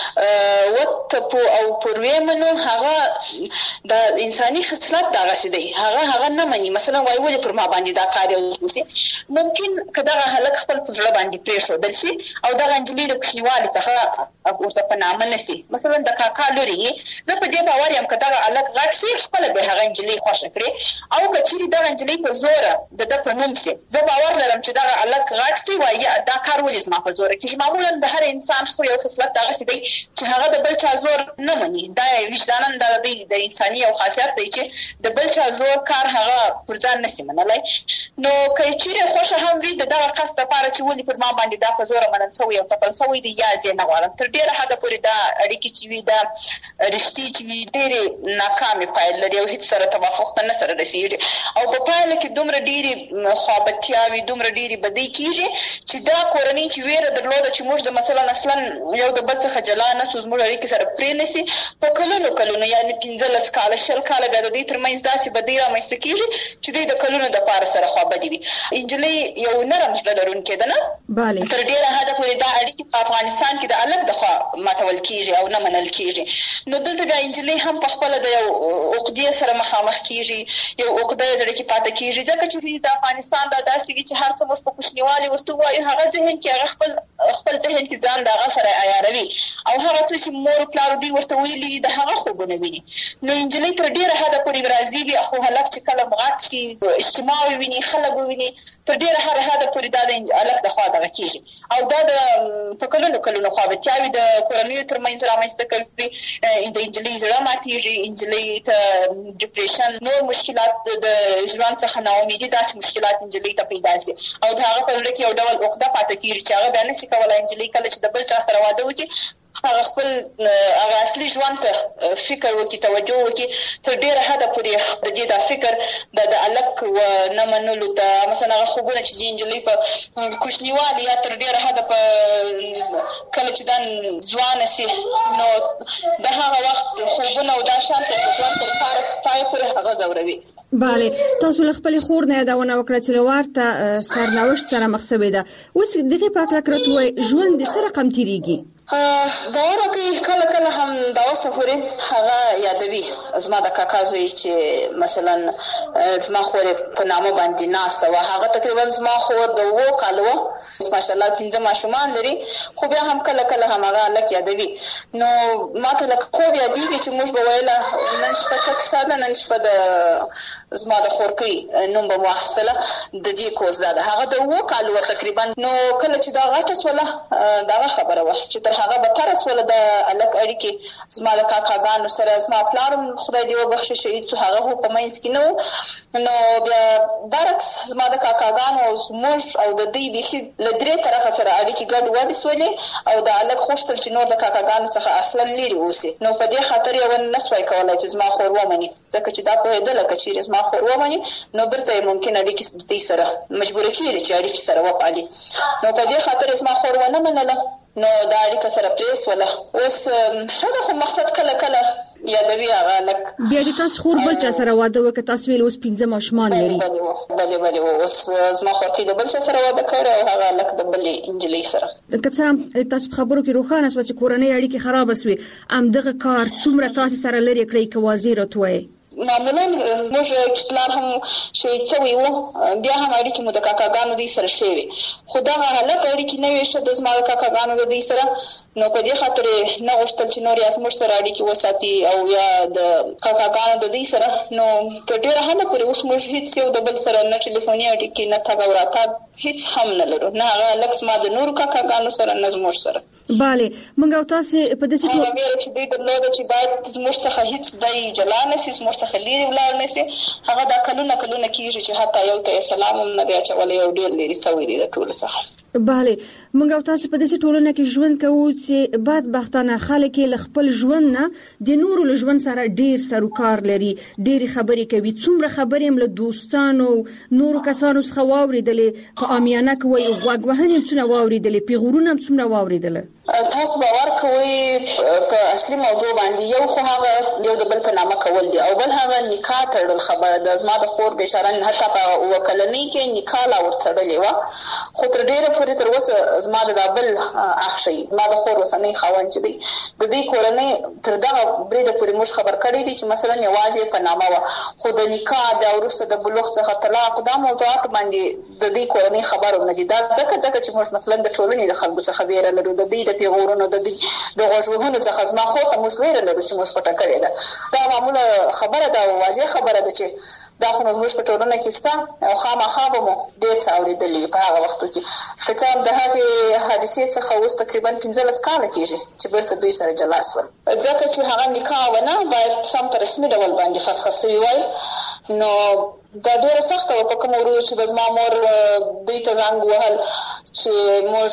زور وته او پر ویمنو هغه د انساني خصلت دغه سي دی هغه هغه نه مني مثلا وای وای پر ما باندې دا کار وسی ممکن کدا هلک خپل په ځړ باندې پېښو دلسي او دا انجلۍ د کلیوالي څخه ورته په نامه نسی مثلا د کاکا لوري زه په دې باور یم کدا هلک غټ سي خپل به هغه انجلۍ خوښ کړي او کچېری دا انجلۍ په زور د د په نوم سي زه باور لرم چې دا هلک غټ سي وایي دا کار ولې ما په زور کې معمولا د هر انسان خو یو خصلت دغه سي دی چې هغه د بل چا زور نه مني دا وجدانن د د انساني او خاصیت دی چې د بل چا زور کار هغه پر ځان نسی منلای نو کچېری خوښ هم وي دغه قصد لپاره چې ولې پر ما باندې دا په زور منل سوی او تپل سوی دی یا ځې نه غواړم تر ډیره حد پورې دا اړیکې چې وي دا رښتې چې وي ډېرې ناکامې پایلې لري او هیڅ سره توافق ته نه سره رسېږي او په پایله کې دومره ډېرې خوابتیاوې دومره ډېرې بدۍ کېږي چې دا کورنۍ چې ویره درلوده چې موږ د مثلا اصلا یو د بل څخه جلا نه سو زموږ اړیکې سره پرې نه سي په کلونو کلونو یعنې پنځلس کاله شل کاله بیا د دې ترمنځ داسې بدۍ رامنځته کېږي چې دوی د کلونو دپاره سره خوابدي وي انجلۍ یو نرم زړه لرونکې ده نه تر ډېره حده پورې دا اړیکې په افغانستان کې د الګ د خوا ماتول کېږي او نه منل کېږي نو دلته بیا انجلۍ هم په خپله د یو عقدې سره مخامخ کېږي یو عقده یې زړه کې پاته کېږي ځکه چې د افغانستان دا داسې وي چې هر څه موږ په کوچنیوالي ورته ووایو هغه ذهن کې هغه خپل خپل ذهن کې ځان د هغه سره عیاروي او هغه څه چې مور پلار دوی ورته ویلي وي د هغه خوبونه ویني نو انجلۍ تر ډېره حده پورې راضي وي خو هلک چې کله غټ سي اجتماع ویني خلک خلک وویني تر ډېره هر حده پورې دا د هلک د خوا دغه کېږي او دا د په کلونو کلونو خوابتیاوې د کورنیو ترمنځ رامنځته کوي. د نجلۍ زړه ماتېږي، نجلۍ ته ډیپریشن، نور مشکلات د ژوند څخه ناامیدي، داسې مشکلات نجلۍ ته پیدا شي او د هغه په زړه کې یو ډول عقده پاتې کېږي چې هغه بیا نشي کولی نجلۍ کله چې د بل چا سره واده وکړي هغه خپل هغه اصلي ژوند ته فکر وکړي، توجه وکړي. تر ډېره حده پورې د دې دا فکر د د هلک ونه منلو ته مثلا هغه خوبونه چې د نجلۍ په کوچنیوالي یا تر ډېره حده په کله چې دا ځوانه سي نو د هغه وخت خوبونه او دا شان ته ژوند تر پای پورې هغه ځوروي. بله، تاسو له خپلې خور نه یادونه وکړه چې له ورته سرنوشت سره مخ شوې ده. اوس دغې په هکله که راته ووایئ ژوند د څه رقم تېرېږي؟ باور وکړئ کله کله هم دا اوسه پورې هغه یادوي زما د کاکا زوی چې مثلا زما خور په نامه باندې ناسته وه. هغه تقریبا زما خور د اوو کالو وه، ماشاءالله پنځه ماشومان لري، خو بیا هم کله کله هم هغه هلک یادوي. نو ما ته لکه خوب یادېږي چې موږ به ویله نن شپه څه کیسه ده، نن شپه د زما د خورکۍ نوم به مو اخیستله د دې کوز دا ده. هغه د اوو کالو وه تقریبا. نو کله چې دا غټه سوله د هغه خبره وه چې تر هغه بدتره سوله د هلک اړیکې زما د کاکاګانو سره. زما پلار هم خدای دې وبخښي شهید شو، هغه خو په منځ کې نه و. نو بیا برعکس زما د کاکاګانو او زموږ او د دوی بیخي له درې طرفه سره اړیکې ګډ وډې سولې او د هلک غوښتل چې نور د کاکاګانو څخه اصلا لرې اوسي. نو په دې خاطر یې ونه سوای کولی چې زما خور ومني، ځکه چې دا پوهېدله که چېرې زما خور ومني نو بیرته یې ممکن اړیکې د دوی سره مجبوره کېږي چې اړیکې سره وپالي. نو په دې خاطر زما خور ونه منله، نو دا اړیکه سره پرې سوله. اوس ښه ده، خو مقصد کله کله یادوي هغه هلک. بیا د تاسو خور بل چا سره واده وکړه؟ تاسو ویل اوس پنځه ماشومان لري. بلې بلې اوس زما خورکۍ د بل چا سره واده کړی او هغه هلک د بلې نجلۍ سره. که څه هم تاسو په خبرو کې روښانه شوه چې کورنۍ اړیکې خرابه سوې، همدغه کار څومره تاسو سره لرې کړی که واضح راته ووایئ؟ معمولا موږ چې پلار هم شهید شوی و بیا هم اړیکې مو د کاکاګانو دوی سره ښې وې، خو دغه هلک اړیکې نه وې ښه د زما د کاکاګانو د دوی سره. نو په دې خاطر نه غوښتل چې نور یا زموږ سره اړیکې وساتي او یا د کاکاګانو د دوی سره. نو تر ډېره حده پورې اوس موږ هېڅ یو د بل سره نه ټلیفوني اړیکې نه تګ او راتګ هېڅ هم نه لرو، نه هغه هلک زما د نورو کاکاګانو سره نه زموږ سره. بله، موږ او تاسې په داسې هغه ویره چې دوی درلوده چې باید زموږ څخه هېڅ دی جلا نه سي، زموږ څخه لرې ولاړ نه سي، هغه دا کلونه کلونه کېږي چې حتی یو ته یې سلام هم نه دی اچولی، یو ډېر لرې سوی دی د ټولو څخه. بله، موږ او تاسو په داسې ټولنه کې ژوند کوو چې بدبختانه خلک له خپل ژوند نه د نورو له ژوند سره ډېر سروکار لري، ډېرې خبرې کوي. څومره خبرې هم له دوستانو نورو کسانو څخه واورېدلې، په عامیانه کې وایي غوږ وهنې هم څومره واورېدلې، پیغورونه هم څومره واورېدله. تاسو باور کوئ په اصلي موضوع باندې یو خو هغه یو د بل په نامه کول دي او بل هغه نکاح تړل خبره ده. زما د خور بېچاره حتی په اووه کلنۍ کې نکاح لا ورتړلې وه، خو تر ډېره پورې تر اوسه زما د دا بل اخ شي زما د خور اوسنی خاوند چې دی د دوی کورنۍ تر دغه بریده پورې موږ خبر کړی دي چې مثلا یوازې په نامه وه، خو د نکاح بیا وروسته د بلوغ څخه طلاق دا موضوعات باندې د دوی کورنۍ خبر هم نه دي. دا ځکه ځکه چې موږ مثلا د ټولنې د خلکو څخه ویره لرو، د دوی د پیغورونو د د غوږ وهلو څخه زما خور ته موږ ویره لرو چې موږ پټه کړې ده. دا معموله خبره ده او واضح خبره ده چې دا خو زموږ په ټولنه کې شته او خامخا به مو ډېر څه اورېدلي په هغه وختو کې. که څه هم د هغې حادثې څخه اوس تقریبا پنځلس کاله کېږي چې بیرته دوی سره جلا شول، ځکه چې هغه نکاح ونه باید سم په رسمي ډول باندې فسخه سوي وای. نو دا ډېره سخته وه په کومه ورځ چې به زما مور دوی ته زنګ وهل چې موږ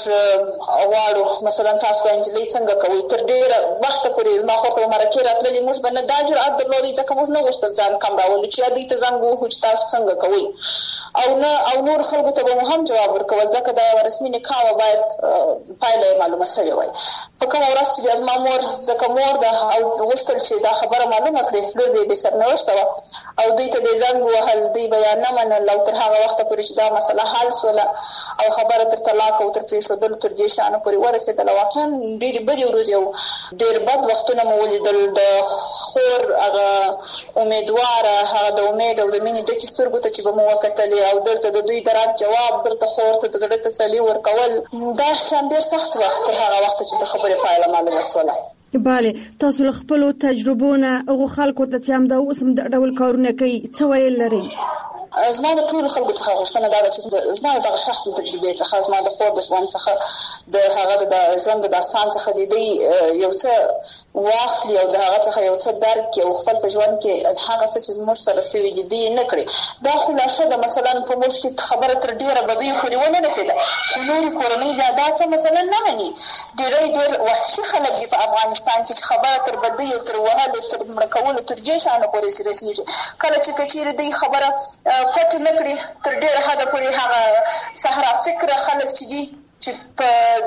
غواړو مثلا تاسو ته نجلۍ څنګه کوئ. تر ډېره وخته پورې زما خور ته به مرکې راتللې، موږ به نه دا جرأت درلودی ځکه موږ نه غوښتل ځان کم راولو چې یا دوی ته زنګ ووهو چې تاسو څنګه کوئ، او نه او نور خلکو ته به مو هم جواب ورکول ځکه دا یوه رسمي نکاح وه، باید پایله یې معلومه سوې وای. په کومه ورځ چې بیا زما مور ځکه مور ده او غوښتل چې دا خبره معلومه کړي، لور به یې بې سرنوشته وه او دوی ته به یې زنګ ووهل، دوی به یا نه منل او تر هغه وخته پورې چې دا مسله حل سوله او خبره تر طلاق او تر پرېښودلو تر دې شیانو پورې ورسېدله. واقعا ډېرې بدې ورځې او ډېر بد وختونه مو ولیدل. د خور هغه امیدواره هغه د امید او د مینې ډکې سترګو ته چې به مو وکتلې او دلته د دوی د رد جواب بیرته خور ته د زړه تسلي ورکول، دا شیان ډېر سخت وخت تر هغه وخته چې د خبرې پایله معلومه سوله. بله، تاسو له خپلو تجربو نه هغو خلکو ته چې همدا اوس هم د ډول کارونه کوي څه ویل لرئ؟ زما د ټول خلکو څخه غوښتنه دا ده چې زما د شخصي تجربې څخه زما د خور د ژوند څخه د هغه د ژوند د داستان څخه د دې یو څه واخلي او د هغه څخه یو څه درک او خپل په ژوند کې هغه څه چې موږ سره سوي دي نه کړی. دا خلاصه د مثلا په موږ کې خبره تر ډیره بدی پورې ونه رسیده، خو نور کورنۍ بیا دا څه مثلا نه مني. ډېرې ډېر وحشي خلک دي په افغانستان کې چې خبره تر بدی او تر وهلو تر مړ کولو تر جیشانه پورې رسیږي. کله چې کچېرې دی خبره پټ نه کړي تر ډیره حده پورې هغه صحرا فکر خلک چې دي چې په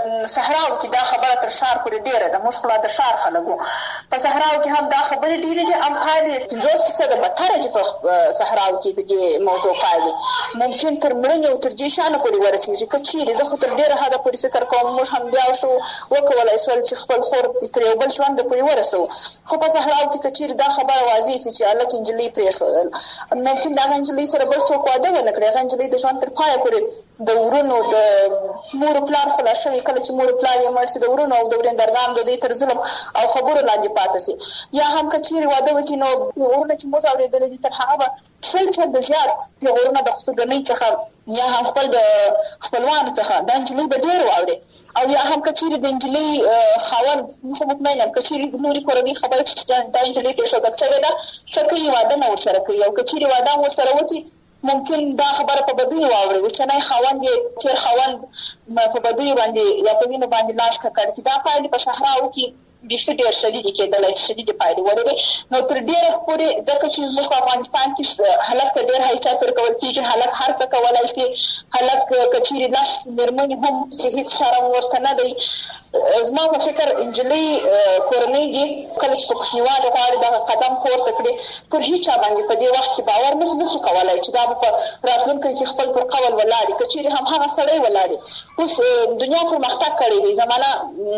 صحراو کې دا خبره تر شار پورې ډیره ده. موږ خلا د شار خلکو په صحراو کې هم دا خبره ډیره دي. ام پایلې پنځوس فیصد بدتره چې په صحراو کې د موضوع پایلې ممکن تر مړینې او تر جیشانه پورې ورسیږي. کچېرې زه خو تر ډیره حده پورې فکر کوم موږ هم بیا شو وکولای شول چې خپل خور تر یو بل ژوند پورې ورسو، خو په صحراو کې کچېرې دا خبره واضح شي چې الک انجلۍ پرېښودل ممکن دا انجلۍ سره بل څوک واده ونه کړي. هغه انجلۍ د ژوند تر پایه پورې د ورونو د مور پلار خلاص شوی، کله چې مور پلار یې مړ شي د ورونو او د ورندرګانو د دې تر ظلم او خبرو لاندې پاتې شي. یا هم کچېرې واده وکړي نو ورونه چې موږ اورېدلي دي تر هغه به شل چنده زیات ورونه د خصوصي څخه یا هم خپل د خپلوانو څخه د انجلۍ به ډېر واوري. او یا هم کچېرې د انجلۍ خاوند خو مطمئن یم کچېرې نورې کورنۍ خبرې دا انجلۍ پرېښودل شوې ده څه کوي واده نه ورسره کوي او کچېرې واده هم ورسره وکړي ممکن دا خبره په بدوی واوري. اوسنی خاوند یې چیر خاوند په بدوی باندې یا په وینو باندې لاس کړ چې دا پایلې په صحراو کې بیخي ډېر شدید کېدلی شدید پایلې ولري. نو تر ډېره پورې ځکه چې زموږ په افغانستان کې هلک ته ډېر حیثیت ورکول کېږي، هلک هر څه کولی شي، هلک کچېرې لس مېرمنې هم چې هېڅ شرم ورته نه دی. زما په فکر انجلۍ کورنۍ دي کله چې په کوچنیوالي غواړي دغه قدم پورته کړي پر هېچا باندې په دې وخت کې باور نه شو کولی چې دا به په راتلونکي کې خپل پر قول ولاړي. کچېرې هم هغه سړی ولاړي. اوس دنیا پرمختګ کړی دی، زمانه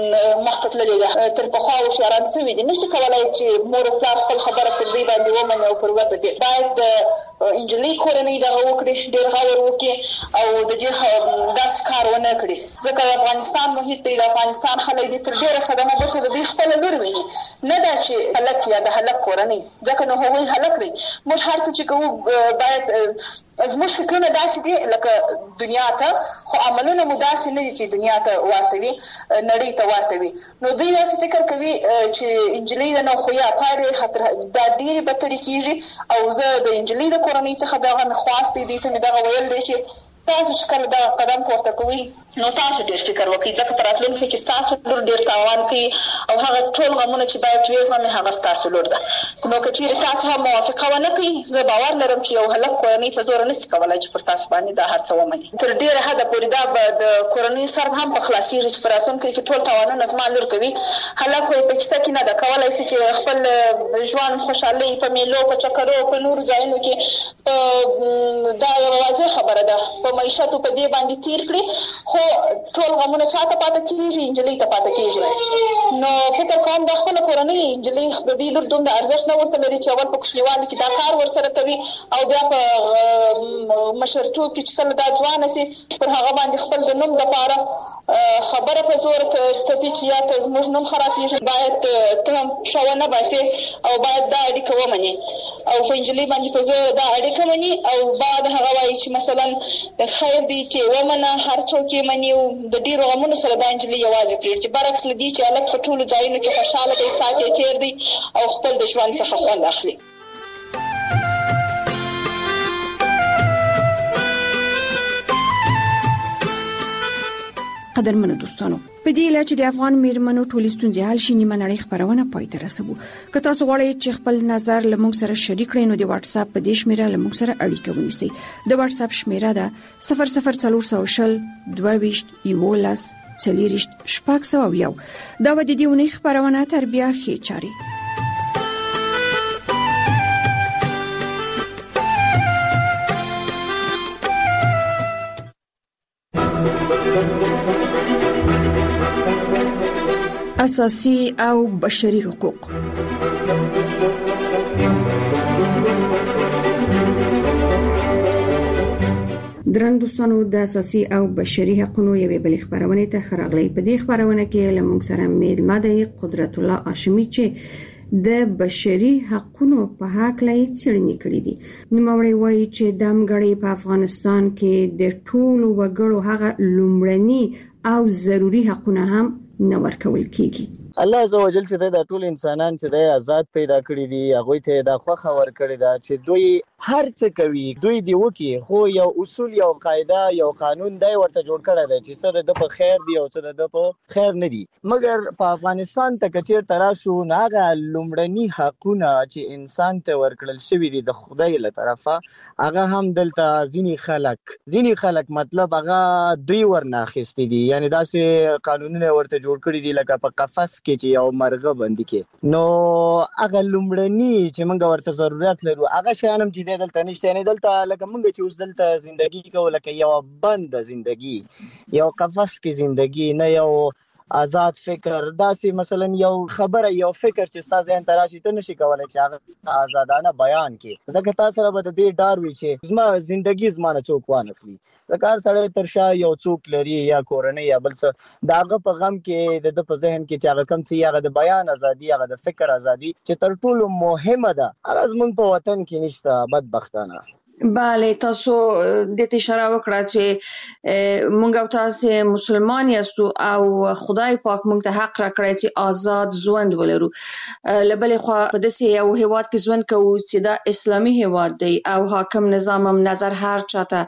مخته تللې ده، تر پخوا هوښیاران شوي دي، نشي کولی چې مور او پلار خپل خبره پر دوی باندې ومني او پر وده دي. باید د انجلۍ کورنۍ دغه وکړي، ډېر غور وکړي او د دې داسې کار ونه کړي. ځکه د افغانستان محیط دی، د افغانستان خلک دي تر ډېره صدمه وروسته د دوی خپله لور ویني، نه دا چې هلک یا د هلک کورنۍ، ځکه نو هغوی هلک دی. موږ هر څه چې کوو باید زموږ فکرونه داسې دي لکه دنیا ته، خو عملونه مو داسې نه دي چې دنیا ته ورته وي، نړۍ ته ورته وي. نو دوی داسې فکر کوي چې انجلۍ ده نو خو یا پایلې دا ډېرې بدترې کېږي. او زه د انجلۍ د کورنۍ څخه دغه مې خواست دی، دوی ته مې دغه ویل دی چې تاسو چې کله دا قدم پورته کوئ نو تاسو ډېر فکر وکړئ، ځکه په راتلونکي کې ستاسو لور ډېر تاوان کوي او هغه ټول غمونه چې باید وزغمي هغه ستاسو لور ده. نو که چېرې تاسو هم موافقه ونه کړئ، زه باور لرم چې یو هلک کورنۍ په زوره نشي کولی چې پر تاسو باندې دا هر څه ومني. تر ډېره حده پورې دا به د کورنۍ سر هم په خلاصېږي چې په راتلونکي کې ټول تاوانونه زما لور کوي. هلک خو په کیسه کې نه ده کولی شي چې خپل ژوند خوشحالۍ په میلو په چکرو په نورو ځایونو کې دا یوه واضح خبره ده په معیشت په دې باندې تیر کړي، خو ټول غمونه چاته پاتې کېږي؟ انجلۍ ته پاتې کېږي. نو فکر کوم د خپله کورنۍ انجلۍ د دې لور دومره ارزښت نه ورته لري چې اول په کوچنیوالي کې دا کار ورسره کوي او بیا په مشرتوب کې چې کله دا ځوانه شي پر هغه باندې خپل د نوم دپاره خبره په زور تپي چې یا ته زموږ نوم خرابېږي، باید ته هم ښه ونه باسې او باید دا اړیکه ومنې او په انجلۍ باندې په زور دا اړیکه مني او بعد هغه وایي چې مثلا خیر دی چې ومنه هر څوک یې مني او د ډېرو غمونو سره دا انجلۍ یوازې پرېږدي، برعکس له دې چې هلک په ټولو ځایونو کې خوشحاله دی، ساعت یې تېر دی او خپل د ژوند څخه خوند اخلي. قدرمنو دوستانو، په دې اله چې د افغان میرمنو ټولې ستونزې حل شي نیمه نړۍ خبرونه پای ته رسوو. که تاسو غواړئ چې خپل نظر له موږ سره شریک کړئ نو د واتس اپ په دې شمیره له موږ سره اړیکه ونیسئ. د واتس اپ شمیره ده صفر صفر څلور سوه شل دوه ویشت یولس څلېرویشت شپږ سوه یو. دا به د دې اونۍ خپرونه تر بیا ښې چارې. اساسي او بشري حقوق. درن دوستانو، د اساسي او بشري حقوقو یوې بلې خبرونه ته خراغلی. په دې خبرونه کې لمونږ سره میلمه دی قدرت الله هاشمي چې د بشري حقوقو په حق لای څېړنې کړې دي. نوموړی وایي چې د امګړې په افغانستان کې د ټولو وګړو هغه لومړني او ضروري حقونه هم نه ورکول کیږي. الله عزوجل چې د ټول انسانان چې د آزاد پیدا کړی دي هغه ته د خوخه ور کړی دا چې دوی هر څه کوي دوی دی وکي خو یو اصول یو قاعده یو قانون دی ورته جوړ کړی دی چې څه د په خیر دی او څه د په خیر نه دی. مګر په افغانستان ته کچیر تراشو ناغه لومړني حقونه چې انسان ته ورکړل شوی دي د خدای له طرفه هغه هم دلته ځینی خلک ځینی خلک مطلب هغه دوی ورناخستې دي یعنی داسې قانونونه ورته جوړ کړی دي لکه په قفس کې چې یو مرغه باندې کې نو هغه لومړني چې موږ ورته ضرورت لرو هغه شانم چې دلته نشته نه دلته لکه موږ چې اوس دلته ژوندۍ کوو لکه یو بند ژوندۍ یو قفس کې ژوندۍ نه یو آزاد فکر داسې مثلا یو خبره یو فکر چې تاسو ځین تراشي ته نشي کولای چې هغه آزادانه بیان کړي ځکه تاسو سره به د دې ډار وي چې زما ژوندۍ زمانه څوک وانه کړی ځکه هر سړی تر شا یو څوک لري یا کورنۍ یا بل څه داغه په غم کې د په ذهن کې چې هغه کم څه هغه د بیان ازادي هغه د فکر ازادي چې تر ټولو مهمه ده هغه زمونږ په وطن کې نشته بدبختانه. بله تاسو د دې اشاره وکړه چې مونږ او تاسو مسلمان یاستو او خدای پاک مونږ ته حق راکړی چې آزاد ژوند ولرو. لبلې خو په داسې یو هیواد کې ژوند کوو چې دا اسلامي هیواد دی او حاکم نظام هم نظر هر چاته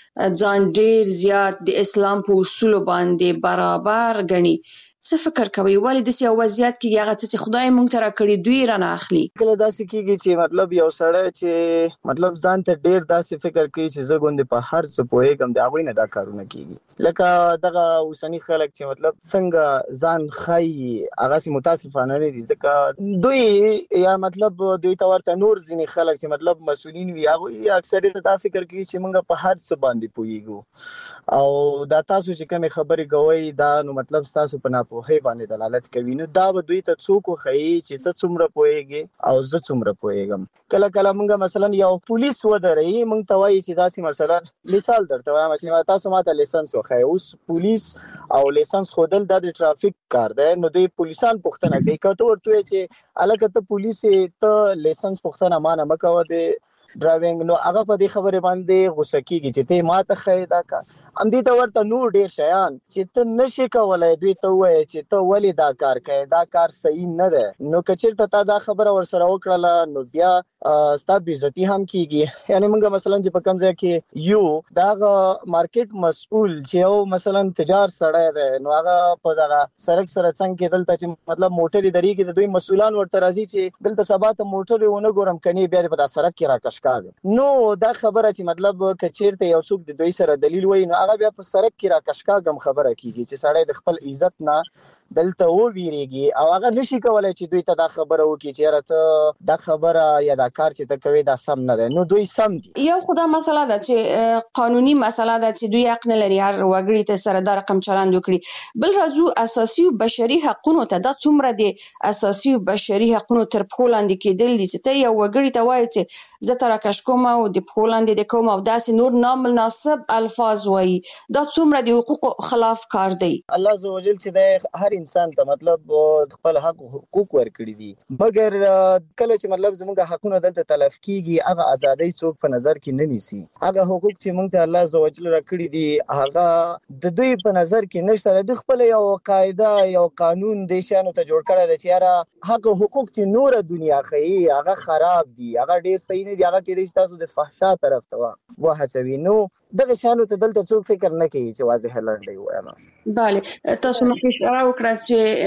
ځان ډیر زیات د اسلام په اصول باندې برابر ګڼي. څه فکر کوي ولې د سیاست وضعیت کې هغه څه چې خدای مونږ ته راکړي دوی رانه اخلي؟ کله داسې کیږي چې مطلب یو سړی چې مطلب ځان ته ډیر داسې فکر کوي چې زه غوندې په هر څه پوهېږم د هغوی نه دا کارونه کیږي لکه دغه اوسني خلک چې مطلب څنګه ځان ښایي هغسې متاسفانه نه دي ځکه دوی یا مطلب دوی ته ورته نور ځینې خلک چې مطلب مسؤلین وي هغوی اکثریت دا فکر کوي چې موږ په هر څه باندې پوهېږو او دا تاسو چې کومې خبرې کوئ دا نو مطلب ستاسو په پوهې باندې دلالت کوي نو دا به دوی ته څوک وښیي چې ته څومره پوهېږې او زه څومره پوهېږم. کله کله موږ مثلا یو پولیس ودروي موږ ته وایي چې داسې مثلا مثال درته وایم چې تاسو ماته لیسنس وښایئ اوس پولیس او لیسنس ښودل دا د ټرافیک کار دی نو دوی پولیسان پوښتنه کوي که ته ورته وایې چې هلکه ته پولیس یې ته لیسنس پوښتنه ما نه مه کوه د ډرایوینګ نو هغه په دې خبرې باندې غوسه کېږي چې ته ما ته ښایې دا کار همدې ته ورته نور ډیر شیان چې ته نشي کولای دوی ته ووایې چې ته ولې دا کار کوې دا کار صحیح نه دی نو که چېرته تا دا خبره ورسره وکړله نو بیا ستا بېعزتي هم کېږي یعنې موږ مثلا چې په کوم ځای کې یو د هغه مارکیټ مسؤل چې یو مثلا تجار سړی دی نو هغه په دغه سړک سره څنګ کې دلته چې مطلب موټرې درېږي د دوی مسؤلان ورته راځي چې دلته سبا ته موټرې ونه ګورم کنې بیا دې په دا سړک کې راکش کاږي نو دا خبره چې مطلب که چېرته یو څوک د دوی سره دلیل وایي نو هغه بیا په سړک کې راکشکاږم خبره کیږي چې سړی د خپل عزت نه دلته وویریږي او هغه نشي کولای چې دوی ته دا خبره وکړي چې یاره ته دا خبره یا دا کار چې ته کوې دا سم نه دی نو دوی سم دي. یو خو دا مسله ده چې قانوني مسله ده چې دوی حق نه لري هر وګړي ته سره دا رقم چلند وکړي. بل راځو اساسي او بشري حقونو ته دا څومره دي اساسي او بشري حقونو تر پښو لاندې کېدل دي چې ته یو وګړي ته وایې چې زه ته راکش کوم او د پښو لاندې دې کوم او داسې نور نامناسب الفاظ وایي دا څومره د حقوقو خلاف کار دی. الله عزوجل چې د هر انسان ته مطلب خپل حق حقوق ورکړي دي مګر کله چې مطلب زموږ حقونه دلته تلف کیږي هغه ازادي څوک په نظر کې نه نیسي هغه حقوق چې موږ ته الله عزوجل راکړي دي هغه د دوی په نظر کې نشته د خپل یو قاعده یو قانون د شانو ته جوړ کړی دی چې یاره هغه حقوق چې نور دنیا ښیي هغه خراب دي هغه ډیر صحیح نه دي هغه کېدای شي تاسو د فحشا طرف ته وهڅوي نو دغه شانو ته دلته څوک فکر نه کوي چې واضح لنډۍ ووایم. بله تاسو مخکې اشاره وکړه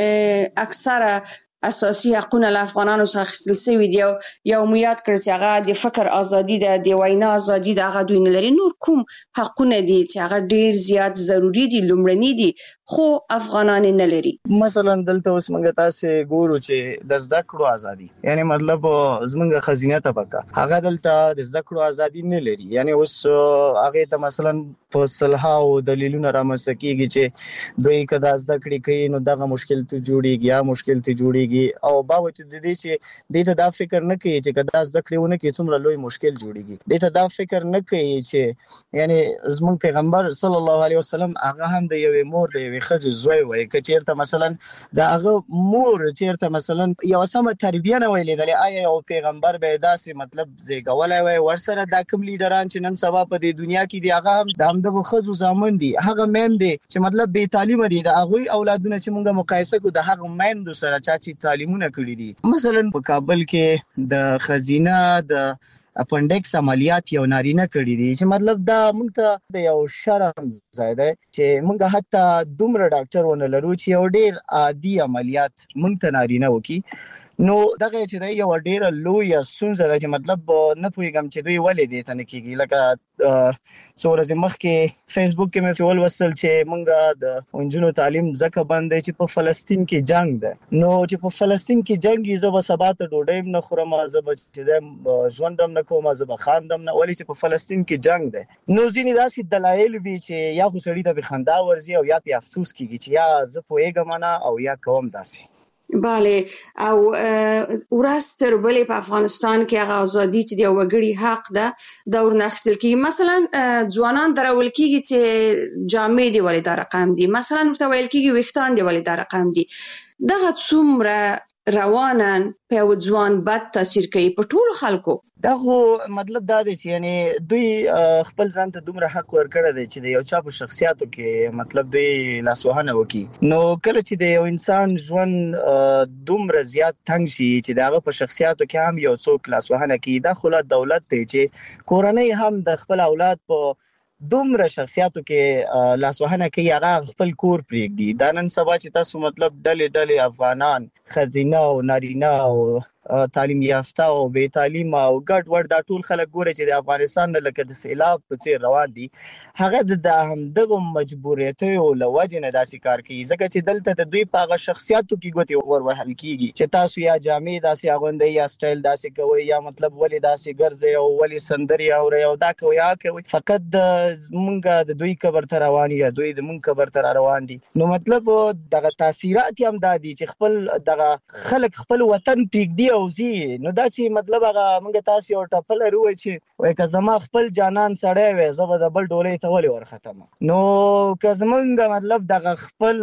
چې اکثره اساسي حقونه له افغانانو څخه اخیستل شوي دي یو مو یاد کړ چې هغه د فکر ازادي ده د وینا ازادي ده هغه دوی نه لري. نور کوم حقونه دي چې هغه ډیر زیات ضروری دي لومړني دي خو افغانان نه لري؟ مثلا دلته اوس موږ تاسو ګورو چې د زده کړو ازادي یعنی مطلب زموږ خزینه طبقه هغه دلته د زده کړو ازادي نه لري یعنی اوس هغه ته مثلا په صلحاو دلیلونه رامنځته کیږي چې دوی کدا زده کړې کوي نو دغه مشکل ته جوړیږي یا مشکل ته جوړیږي کیږي او باوجود د دې چې د ته دا فکر نه کوي چې کدا زده کړونه کې څومره لوی مشکل جوړیږي د ته دا فکر نه کوي چې یعنی زموږ پیغمبر صلی الله علیه وسلم هغه هم د یوې مور د یوې ښځې زوی وای که چیرته مثلا د هغه مور چیرته مثلا یو سمه تربیه نه ویلې د آیا یو پیغمبر به داسې مطلب زیږولای وای ورسره د کوم لیډران چې نن سبا په دې دنیا کې دی هغه هم د همدغه ښځو زامن دي هغه مین دي چې مطلب بې تعلیمه دي د هغوی اولادونه چې موږ مقایسه کوو د هغه میندو سره چا چې تعلیمونه کړي دي مثلا په کابل کې د خزینه د اپنډکس عملیات یو نارینه کړی دي چې مطلب دا موږ ته د یو شرم ځای دی چې موږ حتی دومره ډاکټر ونه لرو چې یو ډیر عادي عملیات موږ ته نارینه وکي نو دغه چې دی یو ډیره لویه ستونزه ده چې مطلب نه پوهېږم چې دوی ولې دې ته نه کېږي لکه څو ورځې مخکې فیسبوک کې مې ولوستل چې موږ د نجونو تعلیم ځکه بند دی چې په فلسطین کې جنگ ده نو چې په فلسطین کې جنگ یې زه به سبا ته ډوډۍ هم نه خورم زه به چې دی ژوند هم نه کوم زه به خاندم نه ولې چې په فلسطین کې جنگ ده نو ځینې داسې دلایل وي چې یا خو سړي ته به خندا ورځي او یا پې افسوس کېږي چې یا زه پوهېږم نه او یا کوم داسې بله او ورځ تر بلې په افغانستان کې هغه ازادي چې د وګړي حق ده دا ورنه اخیستل کېږي مثلا ځوانان درول کېږي چې جامې دي ولې دا رقم دي مثلا ورته ویل کېږي ویښتان دي ولې دا رقم دي دغه څومره روانن په یو ځوان بد تاثیر کوي په ټولو خلکو دا خو مطلب دا دی چې یعنی دوی خپل ځان ته دومره حق ورکړی دی چې د یو چا په شخصیاتو کې مطلب دوی لاسوهنه وکړي نو کله چې د یو انسان ژوند دومره زیات تنګ شي چې د هغه په شخصیاتو کې هم یو څوک لاسوهنه کوي دا خو لا دولت دی چې کورنۍ هم د خپل اولاد په دومره شخصیاتو کې لاسوهنه کوي هغه خپل کور پرېږدي دا نن سبا چې تاسو مطلب ډلې ډلې افغانان ښځینه او نارینه او تعلیم یافته او بې تعلیمه او ګډ وډ دا ټول خلک ګوري چې د افغانستان نه لکه د سیلاب په څیر روان دي هغه د همدغو مجبوریتیو له وجې نه داسې کار کوي ځکه چې دلته د دوی په هغه شخصیاتو کې ګوتې وروهل کېږي چې تاسو یا جامې داسې اغوندئ یا سټایل داسې کوئ یا مطلب ولې داسې ګرځئ او ولې سندرې اورئ او دا کوئ یا کوئ فقط مونږ د دوی قبر ته روان یا دوی د مونږ قبر ته روان دي نو مطلب دغه تاثیرات هم دا دي چې خپل دغه خلک خپل وطن پرېږدي او ځي نو دا چې مطلب هغه موږ تاسو یو ټپل لرو چې وای که زما خپل جانان سړی وي زه به د بل ډولۍ ته ولې ورختم نو که زمونږ مطلب دغه خپل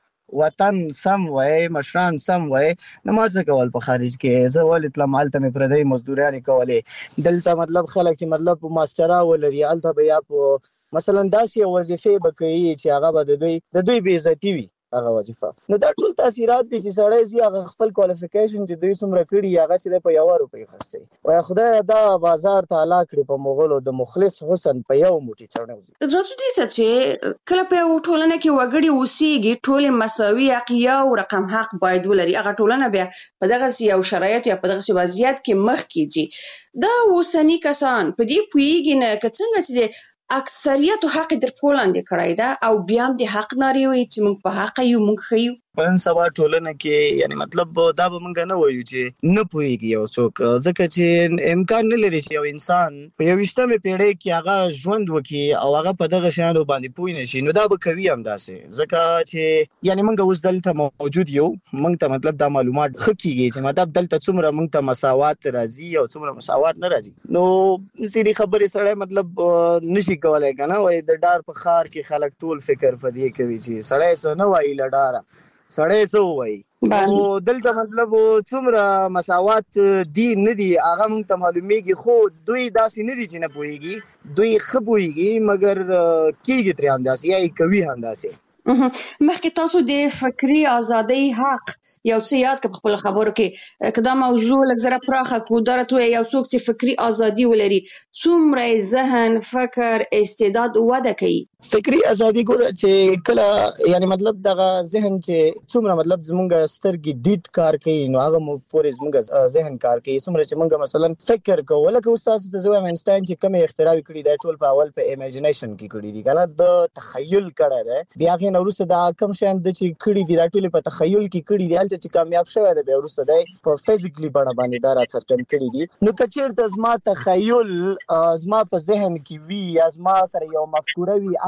وطن سم وای مشران سم وای نو ما څه کول په خارج کې زه ولې تلم هلته مې پردۍ مزدوريانې کولې دلته مطلب خلک چې مطلب ماسټرا ولري هلته به یا په مثلا داسې وظیفې به کوي چې هغه به د دوی د دوی بې عزتي وي هغه وظیفه نو دا ټول تاثیرات دي چې سړی زی هغه خپل کوالیفیکیشن چې دوی څومره کړي هغه چې په یو روپۍ خرڅي وای خدای دا بازار ته اعلی کړی په مغولو د مخلص حسن په یو موټی چړنوزي راځو دې چې کله په ټولنه کې وګړي اوسېږي ټول مساوي حق او رقم حق باید ولري هغه ټولنه بیا په دغه یو شرایط یا په دغه وضعیت کې مخ کیږي دا اوسنی کسان په دې پویږي نه که څنګه چې اکثریت حق در پولاندې کړای دا او بیا هم د حق ناری وي چې موږ په حق یو موږ خیو پرن سبا ټولنه کې یعنی مطلب دا به موږ نه وایو چې نه پوهیږي یو څوک ځکه چې امکان نه لري چې یو انسان په یویشتمه پیړۍ کې هغه ژوند وکړي او هغه په دغه شیانو باندې پوه نه شي نو دا به کوي هم داسې ځکه چې یعنی موږ اوس دلته موجود یو موږ ته مطلب دا معلومات خکېږي چې مطلب دلته څومره موږ ته مساوات راځي او څومره مساوات نه راځي نو ځینې خبرې سره مطلب نشي کولای کنه وای د ډار په خار کې خلک ټول فکر پدې کوي چې سړی څه نه وایي لډاره سړی څه وایي او دلته مطلب څومره مساوات دي نه دي هغه موږ ته معلومیږي خو دوی داسې نه دي چې نه پوهیږي دوی ښه پوهیږي مګر کېږي ترې همداسې یا یې کوي همداسې مخکې تاسو د فکري ازادۍ حق یو څه یاد کړ په خپل خبرو کې که دا موضوع لږ زره پراخه کړو دا راته یو څوک چې فکري ازادي ولري څومره ذهن فکر استعداد وده کوي فکری ازادي ګور چې کله یعنی مطلب دغه ذهن چې څومره مطلب زمونږ سترګې دید کار کوي نو هغه مو پورې زمونږ ذهن کار کوي څومره چې مونږ مثلا فکر کوو لکه استاد د زویم انسټاین چې کوم اختراع کړی دی ټول په اول په ایمیجینیشن کې کړی دی کنه د تخیل کړه دی بیا غي نو وروسته دا کوم شان د چې کړی دی دا ټول په تخیل کې کړی دی البته چې کامیاب شوی دی بیا وروسته دی په فزیکلی بڼه باندې دا راڅرګند کړی دی نو کچیر د زما تخیل زما په ذهن کې وی یا زما سره یو مفکوره وی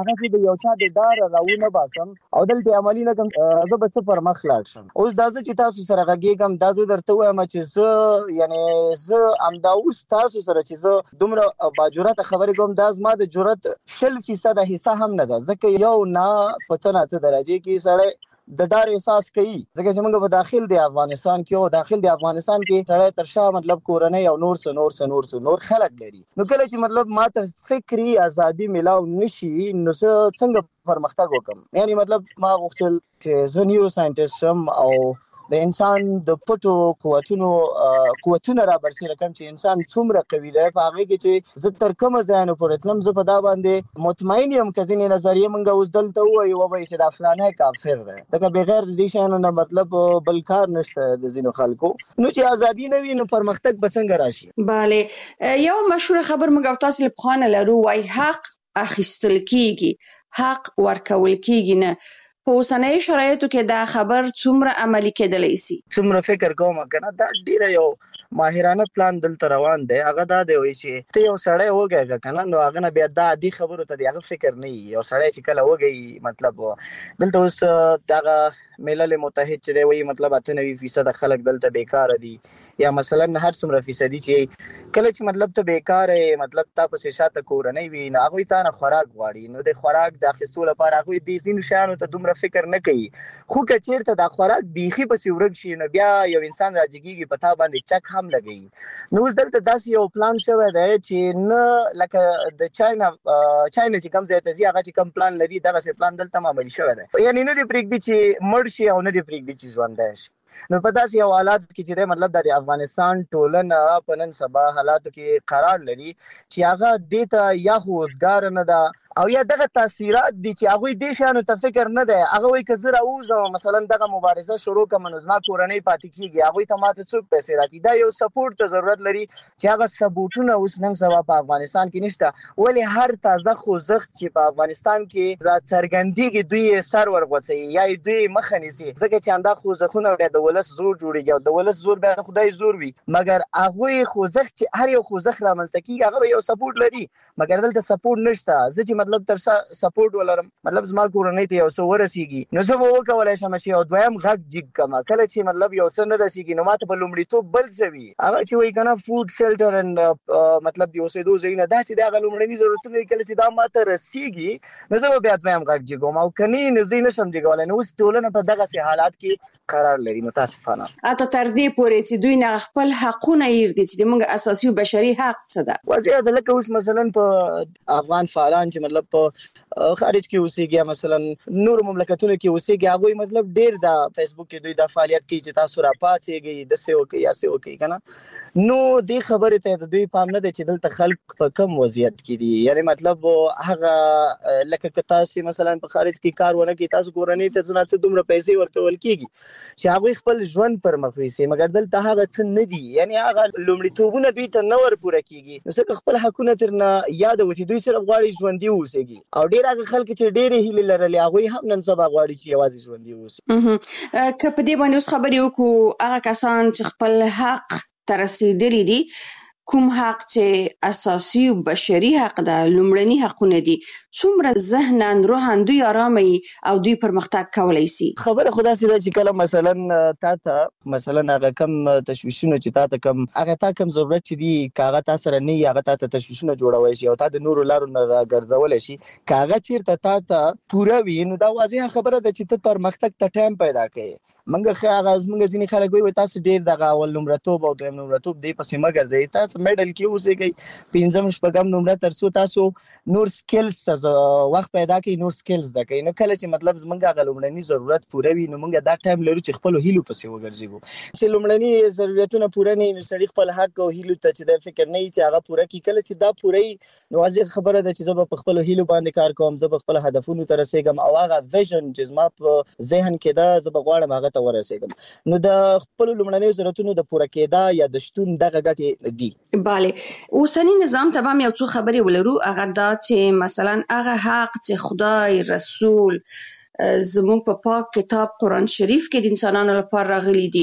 هغه چې د یو چا د ډار راوونه باسم او دلته عملی نه کوم زه به څه پر مخ لاړ شم. اوس دا چې تاسو سره غږیږم دا زه درته وایم چې زه یعنی زه امدا اوس تاسو سره چې زه دومره باجرات خبرې کوم دا زما د جرأت شل فیصد حصہ هم نه ده ځکه یو نه پڅنا څه درجه کې سړی د ډار احساس کوي ځکه چې موږ په داخل د افغانستان کې او داخل د افغانستان کې سړی ترشا مطلب کورنۍ او نور څه نور څه نور څه نور خلک لري. نو کله چې مطلب ماته فکری ازادي ملاو نشي نو څنګه پرمختګ وکم. یعنی مطلب ما غوښتل چې زه نیورو ساينټیست شم او د انسان د پټو قوتونو قوتونه را برسېره کوم چې انسان څومره قوي دی په هغه کې چې زه تر کومه ځای نه پورې تلم زه په دا باندې مطمئن یم که ځینې نظریې موږ اوس دلته ووایو وایي چې دا فلانی کافر دی ځکه بغیر د دې شیانو نه مطلب بل کار نشته د ځینو خلکو. نو چې ازادي نه وي نو پرمختګ به څنګه راشي؟ بله یو مشهور خبر موږ تاسو له پخوانه لرو وایي حق اخیستل کیږي حق ورکول کیږي نه. په اوسنۍ شرایطو کې دا خبر څومره عملي کېدلی شي؟ څومره فکر کوم کنه دا ډیره یو ماهرانه پلان دلته روان دی. هغه دا دی وایي چې ته یو سړی وګورې کنه نو هغه نه بیا دا عادي خبرو ته دی هغه فکر نه یو سړی چې کله وګوري مطلب دلته اوس دغه ملل متحد چې دی وایي مطلب اته نوي فیصد خلک دلته بیکاره دي یا مثلا هر څومره فیصدي چې کله چې مطلب ته بیکاره مطلب تا پسې شاته کورنۍ وي نو هغه تا نه خوراک غواړي نو د خوراک د اخیستو لپاره هغه د ځینو شیانو ته دومره فکر نه کوي. خو که چیرته د خوراک بیخي پسې ورک شي نو بیا یو انسان راځيږي په تا باندې چک هم لګي. نو اوس دلته داسې یو پلان شوی دی چې نه لکه د چاینا چاینا چې کوم ځای ته ځي هغه چې کوم پلان لري دغه سي پلان دلته عملي شوی دی. یعنی نه دی پرېږدي چې مړ شي او نه دی پرېږدي چې ژوندی شي. نو په داسې یو حالات کې چې مطلب د افغانستان ټولنه په نن سبا حالاتو کې قرار لري چې هغه دیته یا خوځګار نه ده او یا دغه تاثیرات دي چې هغه دې شانو ته فکر نه دی. هغه وایي که زه راوځم مثلا دغه مبارزه شروع کوم نو زما کورنۍ پاتې کیږي هغه ته ماته څوک پیسې راکړي. دا یو سپورټ ته ضرورت لري چې هغه سبوټونه اوس نن سبا په افغانستان کې نشته. ولی هر تازه خوځښت چې په افغانستان کې را څرګندېږي دوی سر ورغوڅي یا دوی مخه نیسي ځکه چې انده خوځښتونه د ولس زور جوړیږي او د ولس زور به خدای زور وي مګر هغه خوځښت چې هر یو خوځښت رامنځته کیږي هغه یو سپورټ لري مګر دلته سپورټ نشته. ځکه مطلب تر سپورټ ولرم مطلب زما کورنۍ ته یو څه ورسیږي نو زه به وکولای شم چې یو دویم غږ جګ کما کله چې مطلب یو څه نه رسیږي نو ماته په لومړیتوب بل څه وي هغه چې وایي کنه فود شیلټر اند مطلب د اوسېدو ځای نه دا چې د هغه لومړني ضرورتونه کله چې دا ماته رسیږي نو زه به بیا دویم غږ جګوم او کني نو زه نه شم جګولای. نو اوس ټولنه په دغه سي حالات کې قرار لري متاسفانه. اته تر دې پورې چې دوی نه خپل حقونه یې دي چې موږ اساسي او بشري حق څه ده. وضعیت لکه اوس مثلا په افغان فعالان چې مطلب په خارج کې اوسېږي مثلا نور مملکتونو کې اوسېږي هغه مطلب ډېر د فیسبوک کې دوی د فعالیت کوي چې تاسو را پاتېږي د سیو کې یا سیو کې کنه نو دې خبره ته د دوی پام نه دی چې دلته خلک په کم وضعیت کې دي. یعنی مطلب هغه لکه تاسو مثلا په خارج کې کار ونه کوي تاسو کورنۍ ته څنګه دومره پیسې ورکول کیږي چې هغه خپل ژوند پر مخ ويسي مګر دلته هغه څه نه دي. یعنی هغه لومړیتوبونه دوی ته نه ور پوره کیږي نو څنګه خپل حقونه ترنه یاد وتی دوی سره غواړي ژوندۍ اوسېږي او ډېر هغه خلک چې ډېرې هیلې لرلې هغه هم نن سبا غواړي چې یوازې ژوندۍ اوسي. که په دې باندې اوس خبرې وکړو هغه کسان چې خپل حق ته رسېدلي دي کوم حق چې اساسي او بشري حق ده لومړني حقونه دي څومره ذهناً روحاً دوی آرامه او دوی پرمختګ کولای شي. خبره خدا سي ده چې کله مثلا تا ته مثلا هغه کم تشویشونه چې تا ته کم هغه تا کم ضرورت چې دي کاغه تا سره نه هغه تا ته تشویشونه جوړوي شي او تا د نورو لارو نه راګرځول شي کاغه چیرته تا ته پوره وي نو دا واضحه خبره ده چې ته پرمختګ ته ټایم پیدا کوي. منګه خه اغاز منګه ځینې خلک وي تاسو ډیر دغه اول نمرتوب او دویم نمرتوب دی پسې مګر دی تاسو میډل کې اوسېږئ پنځم شپږم نمره ترڅو تاسو نور سکلز وخت پیدا کړئ نور سکلز د کین نو کله چې مطلب زمونږه غلومړنی ضرورت پوره وي نو موږ دا ټایم لرو چې خپل هیلو پسې وګرځو چې لومړنی ضرورتونه پوره نه وي سړي خپل حق او هیلو ته چې د فکر نه چې هغه پوره کی کله چې دا پوره نو واځي خبره ده چې زه په خپل هیلو باندې کار کوم زه په خپل هدفونو ته رسیدم او هغه ویژن چې زما په ذهن کې ده زه غواړم هغه ته ورسیدم نو د خپل لومړنیو ضرورتونو د پوره کېدا یا د شتون دغه ګټې دي. bale اوسنی نظام ته هم یو څو خبرې ولرو هغه دا چې مثلا هغه حق چې خدای رسول زموږ په پاک کتاب قرآن شریف کې د انسانانو لپاره راغلي دي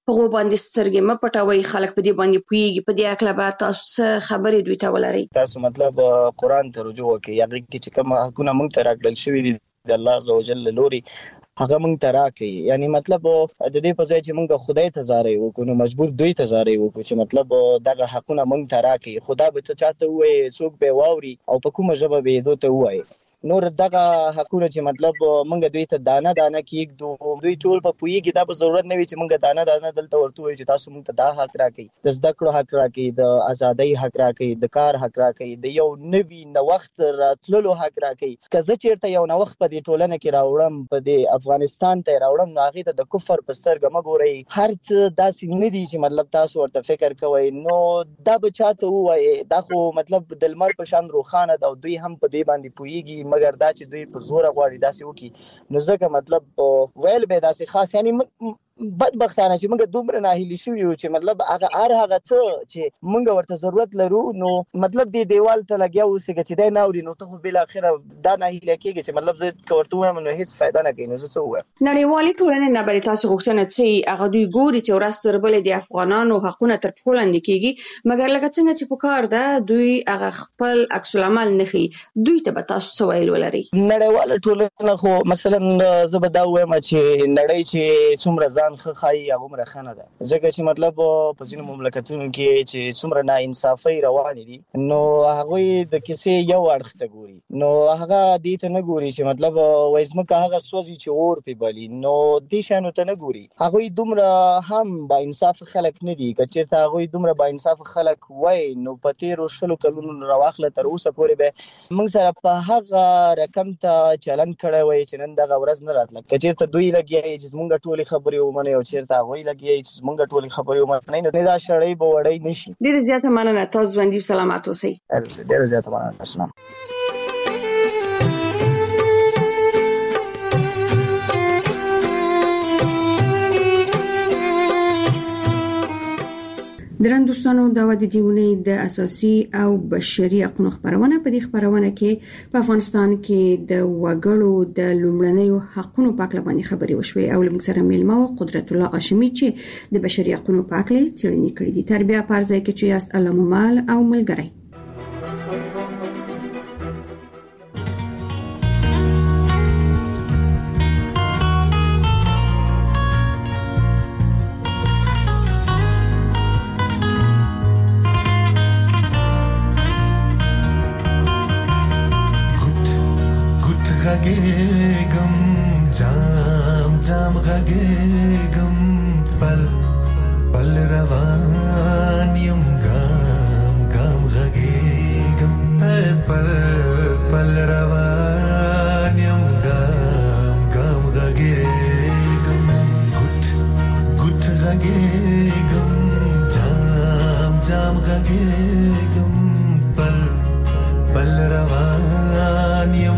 هغه باندې سترګې م پټوي، خلک په دې باندې پويږي. په دې اکله به تاسو څه خبرې دوی ته ولرئ؟ تاسو مطلب قرآن ته رجوع وکړئ، هغه کې چې کوم حقونه موږ ته راکړل شوي دي د الله عزوجل لوري هغه موږ ته راکړي. یعنی مطلب د دې په ځای چې موږ خدای ته زارۍ وکړو نو مجبور دوی ته زارۍ وکړو چې مطلب دغه حقونه موږ ته راکړي. خدا به ته چاته وایي، څوک به واوري او په کومه ژبه به دوی ته وایي. نور دغه حقونه چې مطلب موږ دوی ته دانه دانه کېږدو، دوی ټول په پوهېږي. دا به ضرورت نه وي چې موږ دانه دانه دلته ورته وایو چې تاسو موږ ته دا حق راکړئ، د زده کړو حق راکړئ، د ازادۍ حق راکړئ، د کار حق راکړئ، د یو نوي نوښت راتللو حق راکړئ. که زه چېرته یو نوښت په دې ټولنه کې راوړم، په دې افغانستان ته راوړم، نو هغې ته د کفر په سترګه مه ګورئ. هر څه داسې نه دي چې مطلب تاسو ورته فکر کوئ. نو دا به چاته ووایي، دا خو مطلب د لمر په شان روښانه ده او دوی هم په دې باندې پوهېږي، مګر دا چې دوی په زوره غواړي داسې وکړي نو ځکه مطلب ویل به داسې خاص یعنی بدبختانه چې موږ دومره ناهیلي شوي یو چې مطلب هغه هر هغه څه چې موږ ورته ضرورت لرو نو مطلب دې دیوال ته لګیا اوسې چې دی نه اوري نو ته خو بالاخره دا ناهیلی کېږي چې مطلب زه که ورته ووایم نو هېڅ فایده نه کوي. نو زه څه ووایم؟ نړیوالې ټولنې نه بلې تاسو غوښتنه څه هغه دوی ګوري چې ورځ تر بلې د افغانانو حقونه تر پښو لاندې کېږي، مګر لکه څنګه چې په کار ده دوی هغه خپل عکس العمل نه ښیي. دوی ته به تاسو څه ویل ولرئ؟ نړیواله ټولنه خو مثلا زه به دا ووایم چې نړۍ چې څومره ځان ښه ښایي هغومره ښه نه ده، ځکه چې مطلب په ځینو مملکتونو کې چې څومره ناانصافۍ روانې دي نو هغوی د کیسې یو اړخ ته ګوري، نو هغه دې ته نه ګوري چې مطلب وایي ځمکه هغه سوځي چې اور پرې بلي، نو دې شیانو ته نه ګوري. هغوی دومره هم باانصافه خلک نه دي. که چېرته هغوی دومره باانصافه خلک وای نو په تېرو شلو کلونو راواخله تر اوسه پورې به موږ سره په هغه رقم ته چلند کړی وای چې نن دغه ورځ نه راتله. که چېرته دوی لګیا چې زموږ ټولې خبرې ومنئ او چېرته هغوی لګیا چې زموږ ټولې خبرې ومنئ نو دا شړۍ به وړۍ نه شي. ډېره زیاته مننه، تاسو ژوندي او سلامت اوسئ. ډېره زیاته مننه. السلام. درن دوستانو دا و د دیونې د اساسي او بشري حقوقو خبرونه. په دې خبرونه کې په افغانستان کې د وګړو د لومړنیو حقوقو په اړه باندې خبرې وشوي او موږ سره میلمه قدرت الله هاشمي چې د بشري حقوقو په اړه څېړنې کړې دي. تربیه پرځای کې چې یاست الله ممال او ملګری. غږېږم جام جام غږېږم پل پل روان یم ګام ګام غږېږم پل پل روان یم ګام ګام غږېږم ګوت ګوت غږېږم جام جام غږېږم پل پل روان یم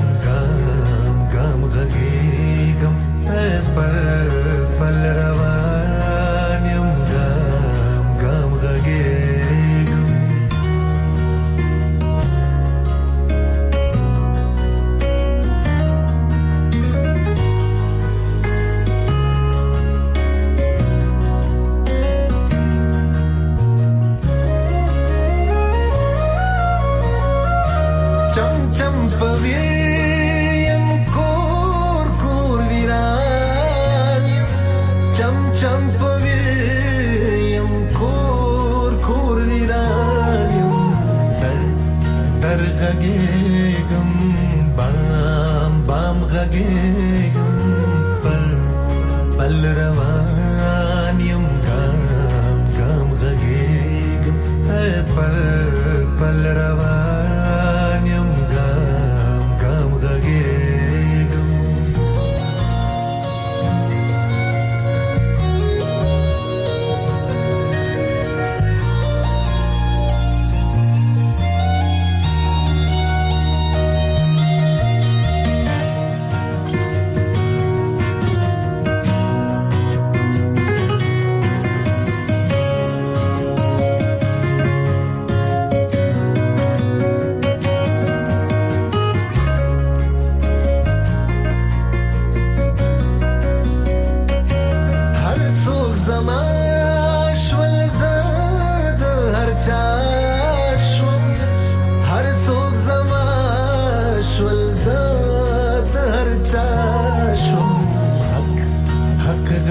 غږېږم پل پل روان یم ګام ګام غږېږم. چم چم پوي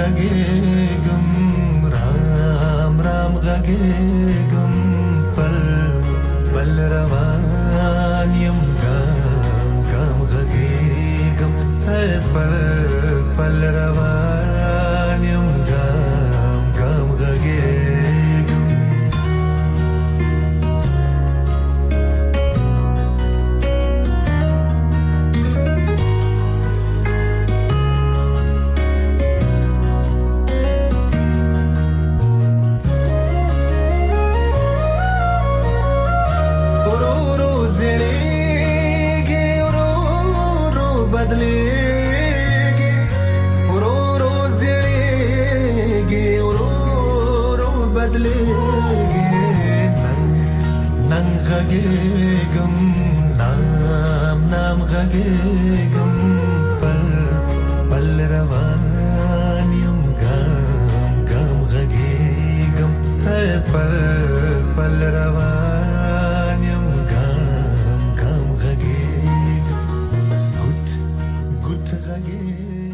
غږېږم رام رام غږېږم پل پل روان یم ګام ګام غږېږم پل پل روان